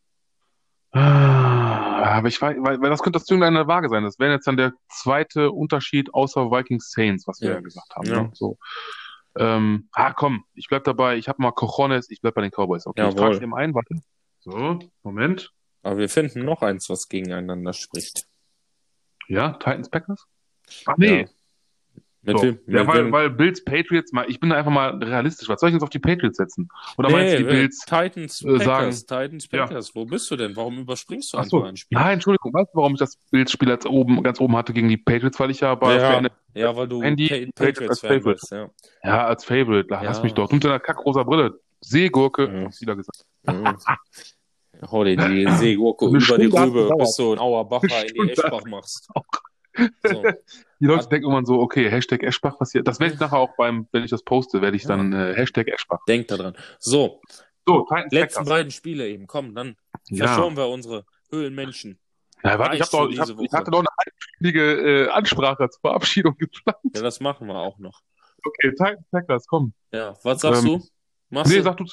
Ah, aber ich weiß, weil, weil das könnte das Zünglein in der Waage sein. Das wäre jetzt dann der zweite Unterschied außer Vikings Saints, was wir Ja. ja, gesagt haben. Ja. Ne? So. Ähm, ah, komm, ich bleib dabei. Ich habe mal Cojones, ich bleib bei den Cowboys. Okay, ich Jawohl. trage eben ein, warte. So, Moment. Aber wir finden noch eins, was gegeneinander spricht. Ja, Titans Packers? Ach nee. Ja. Mit So. wem? Ja, mit weil, wem? weil Bills Patriots, mal, ich bin da einfach mal realistisch. Was soll ich jetzt auf die Patriots setzen? Oder meinst du die Nee, Bills? Titans äh, Packers, sagen- Titans Ja. Packers. Wo bist du denn? Warum überspringst du Ach einfach so. ein Spiel? Nein, Entschuldigung, weißt du, warum ich das Bills-Spiel jetzt oben, ganz oben hatte gegen die Patriots? Weil ich ja bei ja, Fan- ja, weil du Andy Pa- Patriots Patriots als Fan Favorite. bist, ja. ja, als Favorite. Ach, Lass Ja. mich doch. Du mit deiner kackrosa Brille. Seegurke, Ja. hab's wieder gesagt. Mhm. Hau dir die Seegurke Eine über die Stunde hat's Rübe, gedauert. bis du einen Auerbacher Eine in die Stunde Eschbach machst. So. Die Leute Hat- denken immer so, okay, Hashtag Eschbach, was hier. Das werde ich nachher auch beim, wenn ich das poste, werde ich Ja. dann äh, Hashtag Eschbach. Denk da dran. So, So, Titans letzten Packers. beiden Spiele eben. Komm, dann Ja. verschonen wir unsere Höhlenmenschen. Ja, warte, ich, hab Reicht doch, für ich, hab, diese ich Woche. hatte doch eine halbstündige äh, Ansprache zur Verabschiedung geplant. Ja, das machen wir auch noch. Okay, Titans Packers, komm. Ja, was sagst Ähm, du? Machst Nee, du? sag du zuerst.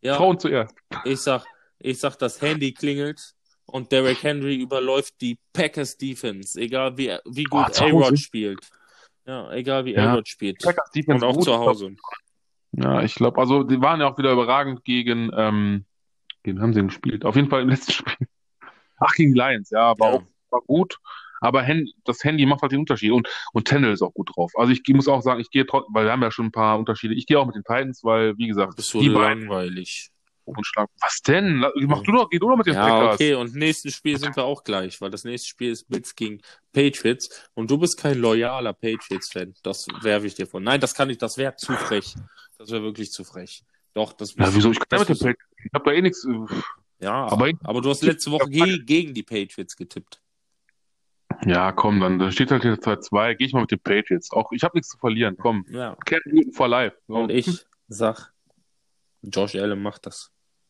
Ja, Frauen zuerst. ich sag, ich sag, das Handy klingelt und Derrick Henry überläuft die Packers Defense, egal wie, wie Oh, gut zu Hause? A-Rod spielt. Ja, egal wie Ja, A-Rod spielt. Packers Und Defense auch gut. zu Ich glaub, Hause. ja, ich glaube, also die waren ja auch wieder überragend gegen, ähm, gegen haben sie denn gespielt? Auf jeden Fall im letzten Spiel. Ach, gegen die Lions, ja, war auch Ja, war gut. Aber Hen das Handy macht halt den Unterschied. Und, und Tendell ist auch gut drauf. Also ich muss auch sagen, ich gehe trotzdem, weil wir haben ja schon ein paar Unterschiede. Ich gehe auch mit den Titans, weil, wie da gesagt, bist du die beiden langweilig. Unschlag. Was denn? La- Mach Ja. du doch, geh du doch mit den Ja, Packers. okay, und nächstes Spiel sind wir auch gleich, weil das nächste Spiel ist Bills gegen Patriots und du bist kein loyaler Patriots-Fan. Das werfe ich dir vor. Nein, das kann ich, das wäre zu frech. Das wäre wirklich zu frech. Doch, das Ja, bist wieso? du. Ich kann ja Das mit den bist du. Packers. Ich habe da eh nichts. äh, Ja, Aber aber du hast letzte Woche ge gegen die Patriots getippt. ja, komm, dann, dann steht halt jetzt Zeit zwei. Gehe ich mal mit den Patriots. Auch ich habe nichts zu verlieren. Komm. Ja. Cam Newton for life. Und So. ich sag, Josh Allen macht das.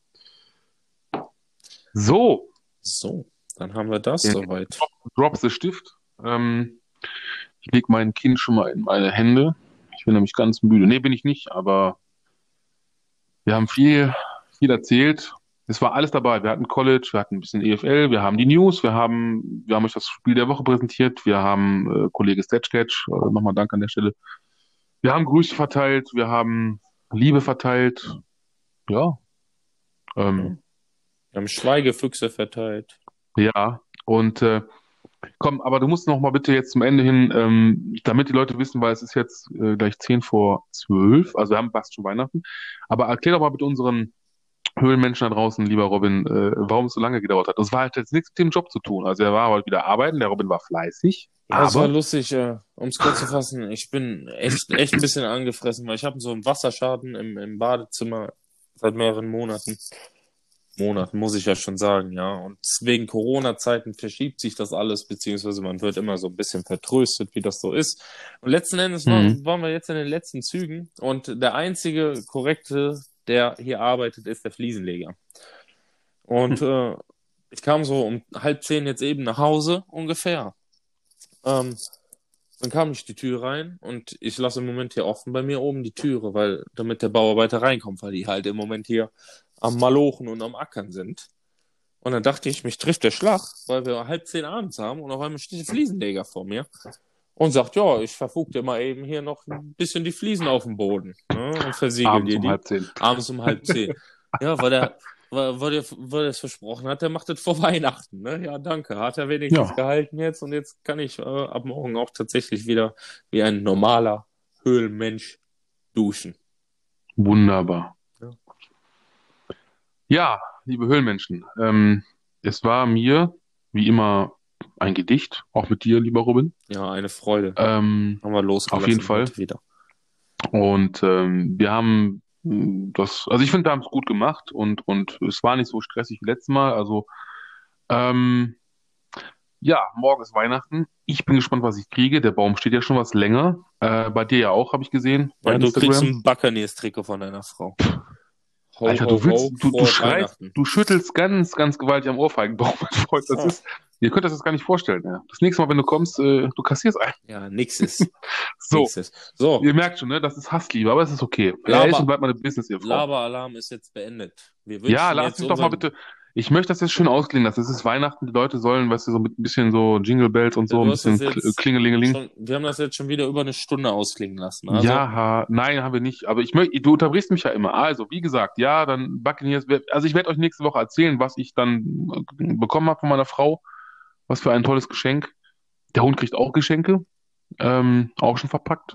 So, So, dann haben wir das Ja. soweit. drop the Stift. Ähm, ich lege mein Kinn schon mal in meine Hände. Ich bin nämlich ganz müde. Nee, bin ich nicht, aber wir haben viel, viel erzählt. Es war alles dabei. Wir hatten College, wir hatten ein bisschen E F L, wir haben die News, wir haben, wir haben euch das Spiel der Woche präsentiert, wir haben äh, Kollege Stetchcatch, äh, nochmal Dank an der Stelle. Wir haben Grüße verteilt, wir haben Liebe verteilt. Ja, ähm, Wir haben Schweigefüchse verteilt. ja. Und äh, komm, aber du musst noch mal bitte jetzt zum Ende hin, ähm, damit die Leute wissen, weil es ist jetzt äh, gleich zehn vor zwölf, also wir haben fast schon Weihnachten. Aber erklär doch mal bitte unseren Höhlenmenschen da draußen, lieber Robin, äh, warum es so lange gedauert hat. Das war halt jetzt nichts mit dem Job zu tun. Also er war halt wieder arbeiten, der Robin war fleißig, Ja, es war aber lustig, äh, um es kurz zu fassen. Ich bin echt, echt ein bisschen angefressen, weil ich habe so einen Wasserschaden im, im Badezimmer seit mehreren Monaten. Monaten, muss ich ja schon sagen, ja. Und wegen Corona-Zeiten verschiebt sich das alles, beziehungsweise man wird immer so ein bisschen vertröstet, wie das so ist. Und letzten Endes war, Mhm. waren wir jetzt in den letzten Zügen und der einzige korrekte, der hier arbeitet, ist der Fliesenleger. Und äh, ich kam so um halb zehn jetzt eben nach Hause ungefähr. Ähm, dann kam ich die Tür rein und ich lasse im Moment hier offen bei mir oben die Türe, weil damit der Bauarbeiter reinkommt, weil die halt im Moment hier am Malochen und am Ackern sind. Und dann dachte ich, mich trifft der Schlag, weil wir halb zehn abends haben und auf einmal steht der Fliesenleger vor mir und sagt, ja, ich verfug dir mal eben hier noch ein bisschen die Fliesen auf den Boden, ne, und versiegel abends dir um die. halb zehn. Abends um halb zehn. Ja, weil der, weil, weil der, weil der es versprochen hat, der macht das vor Weihnachten, ne? Ja, danke. Hat er wenigstens Ja, gehalten jetzt und jetzt kann ich äh, ab morgen auch tatsächlich wieder wie ein normaler Höhlenmensch duschen. wunderbar. Ja. Ja, liebe Höhlenmenschen, ähm, es war mir wie immer ein Gedicht, auch mit dir, lieber Robin. Ja, eine Freude. Ähm, Haben wir losgelassen auf jeden Fall. heute wieder. Und ähm, wir haben mh, das, also ich finde, wir haben es gut gemacht und, und es war nicht so stressig wie letztes Mal. Also ähm, ja, morgen ist Weihnachten. Ich bin gespannt, was ich kriege. Der Baum steht ja schon was länger. Äh, bei dir ja auch, habe ich gesehen, bei Ja, du kriegst Instagram. ein Buccaneers-Trikot von deiner Frau. Ho, Alter, ho, du willst, ho, du, du frohe schreist, Weihnachten. du schüttelst ganz, ganz gewaltig am Ohrfeigenbaum, mein Freund. Das Ja. ist, ihr könnt das jetzt gar nicht vorstellen. Ja. Das nächste Mal, wenn du kommst, äh, du kassierst ein. Ja, nix ist. So, Nix ist. So, ihr merkt schon, ne, das ist Hassliebe, aber es ist okay. Er Laber- ist und bleibt meine Business-Ehefrau. Laberalarm ist jetzt beendet. Wir wünschen Ja, lass jetzt mich doch mal unseren, bitte. Ich möchte das jetzt schön ausklingen lassen. Es ist Weihnachten, die Leute sollen, weißt du, so mit ein bisschen so Jingle Bells und so, Du ein hast bisschen das jetzt Kl- Klingelingeling. schon, wir haben das jetzt schon wieder über eine Stunde ausklingen lassen. Also, Ja, ha, nein, haben wir nicht. Aber ich möchte, du unterbrichst mich ja immer. Also, wie gesagt, ja, dann Buccaneers. Also, ich werde euch nächste Woche erzählen, was ich dann äh, bekommen habe von meiner Frau. Was für ein tolles Geschenk. Der Hund kriegt auch Geschenke, ähm, auch schon verpackt.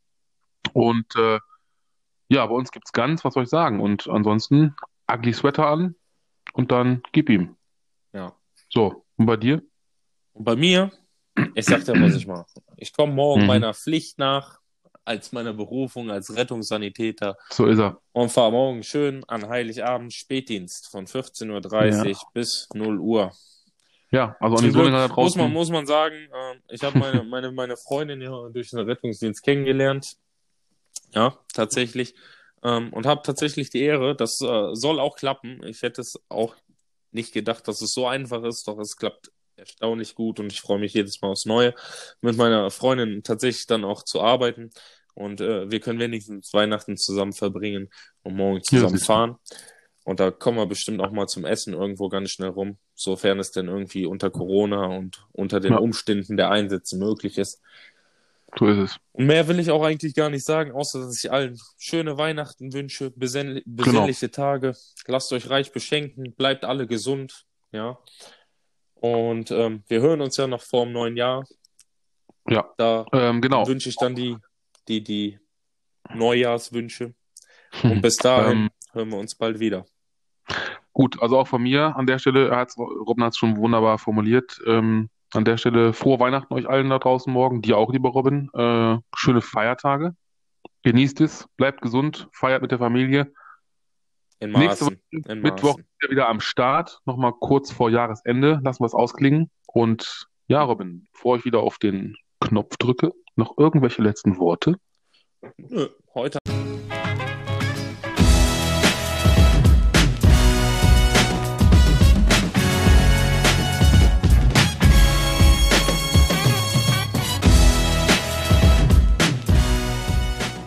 Und äh, ja, bei uns gibt's Gans, was soll ich sagen? Und ansonsten ugly Sweater an und dann gib ihm. ja. So, und bei dir? Und bei mir, ich sag dir, was ich mache. Ich komme morgen Mhm. meiner Pflicht nach, als meiner Berufung als Rettungssanitäter So ist er. und fahre morgen schön an Heiligabend Spätdienst von vierzehn Uhr dreißig bis null Uhr. Ja, also an Zum die Solinger da Glück muss draußen. man, muss man sagen, äh, ich habe meine, meine, meine Freundin ja durch den Rettungsdienst kennengelernt. Ja, tatsächlich. Ähm, und habe tatsächlich die Ehre, das äh, soll auch klappen. Ich hätte es auch nicht gedacht, dass es so einfach ist, doch es klappt erstaunlich gut und ich freue mich jedes Mal aufs Neue, mit meiner Freundin tatsächlich dann auch zu arbeiten. Und äh, wir können wenigstens Weihnachten zusammen verbringen und morgen zusammen siehst du. fahren. Und da kommen wir bestimmt auch mal zum Essen irgendwo ganz schnell rum, sofern es denn irgendwie unter Corona und unter den Ja, Umständen der Einsätze möglich ist. so ist es. Und mehr will ich auch eigentlich gar nicht sagen, außer dass ich allen schöne Weihnachten wünsche, besinn Genau. besinnliche Tage. Lasst euch reich beschenken, bleibt alle gesund, ja. Und ähm, wir hören uns ja noch vor dem neuen Jahr. Ja, Da ähm, genau. wünsche ich dann die, die, die Neujahrswünsche. Und bis Ähm, dahin hören wir uns bald wieder. gut, also auch von mir an der Stelle, er hat's, Robin hat es schon wunderbar formuliert. Ähm, an der Stelle frohe Weihnachten euch allen da draußen morgen, dir auch, lieber Robin. Äh, schöne Feiertage. Genießt es, bleibt gesund, feiert mit der Familie. In Nächste Maßen, Woche, in Mittwoch, Maßen. ist er wieder am Start. Nochmal kurz vor Jahresende. Lassen wir es ausklingen. Und ja, Robin, bevor ich wieder auf den Knopf drücke, noch irgendwelche letzten Worte? Nö.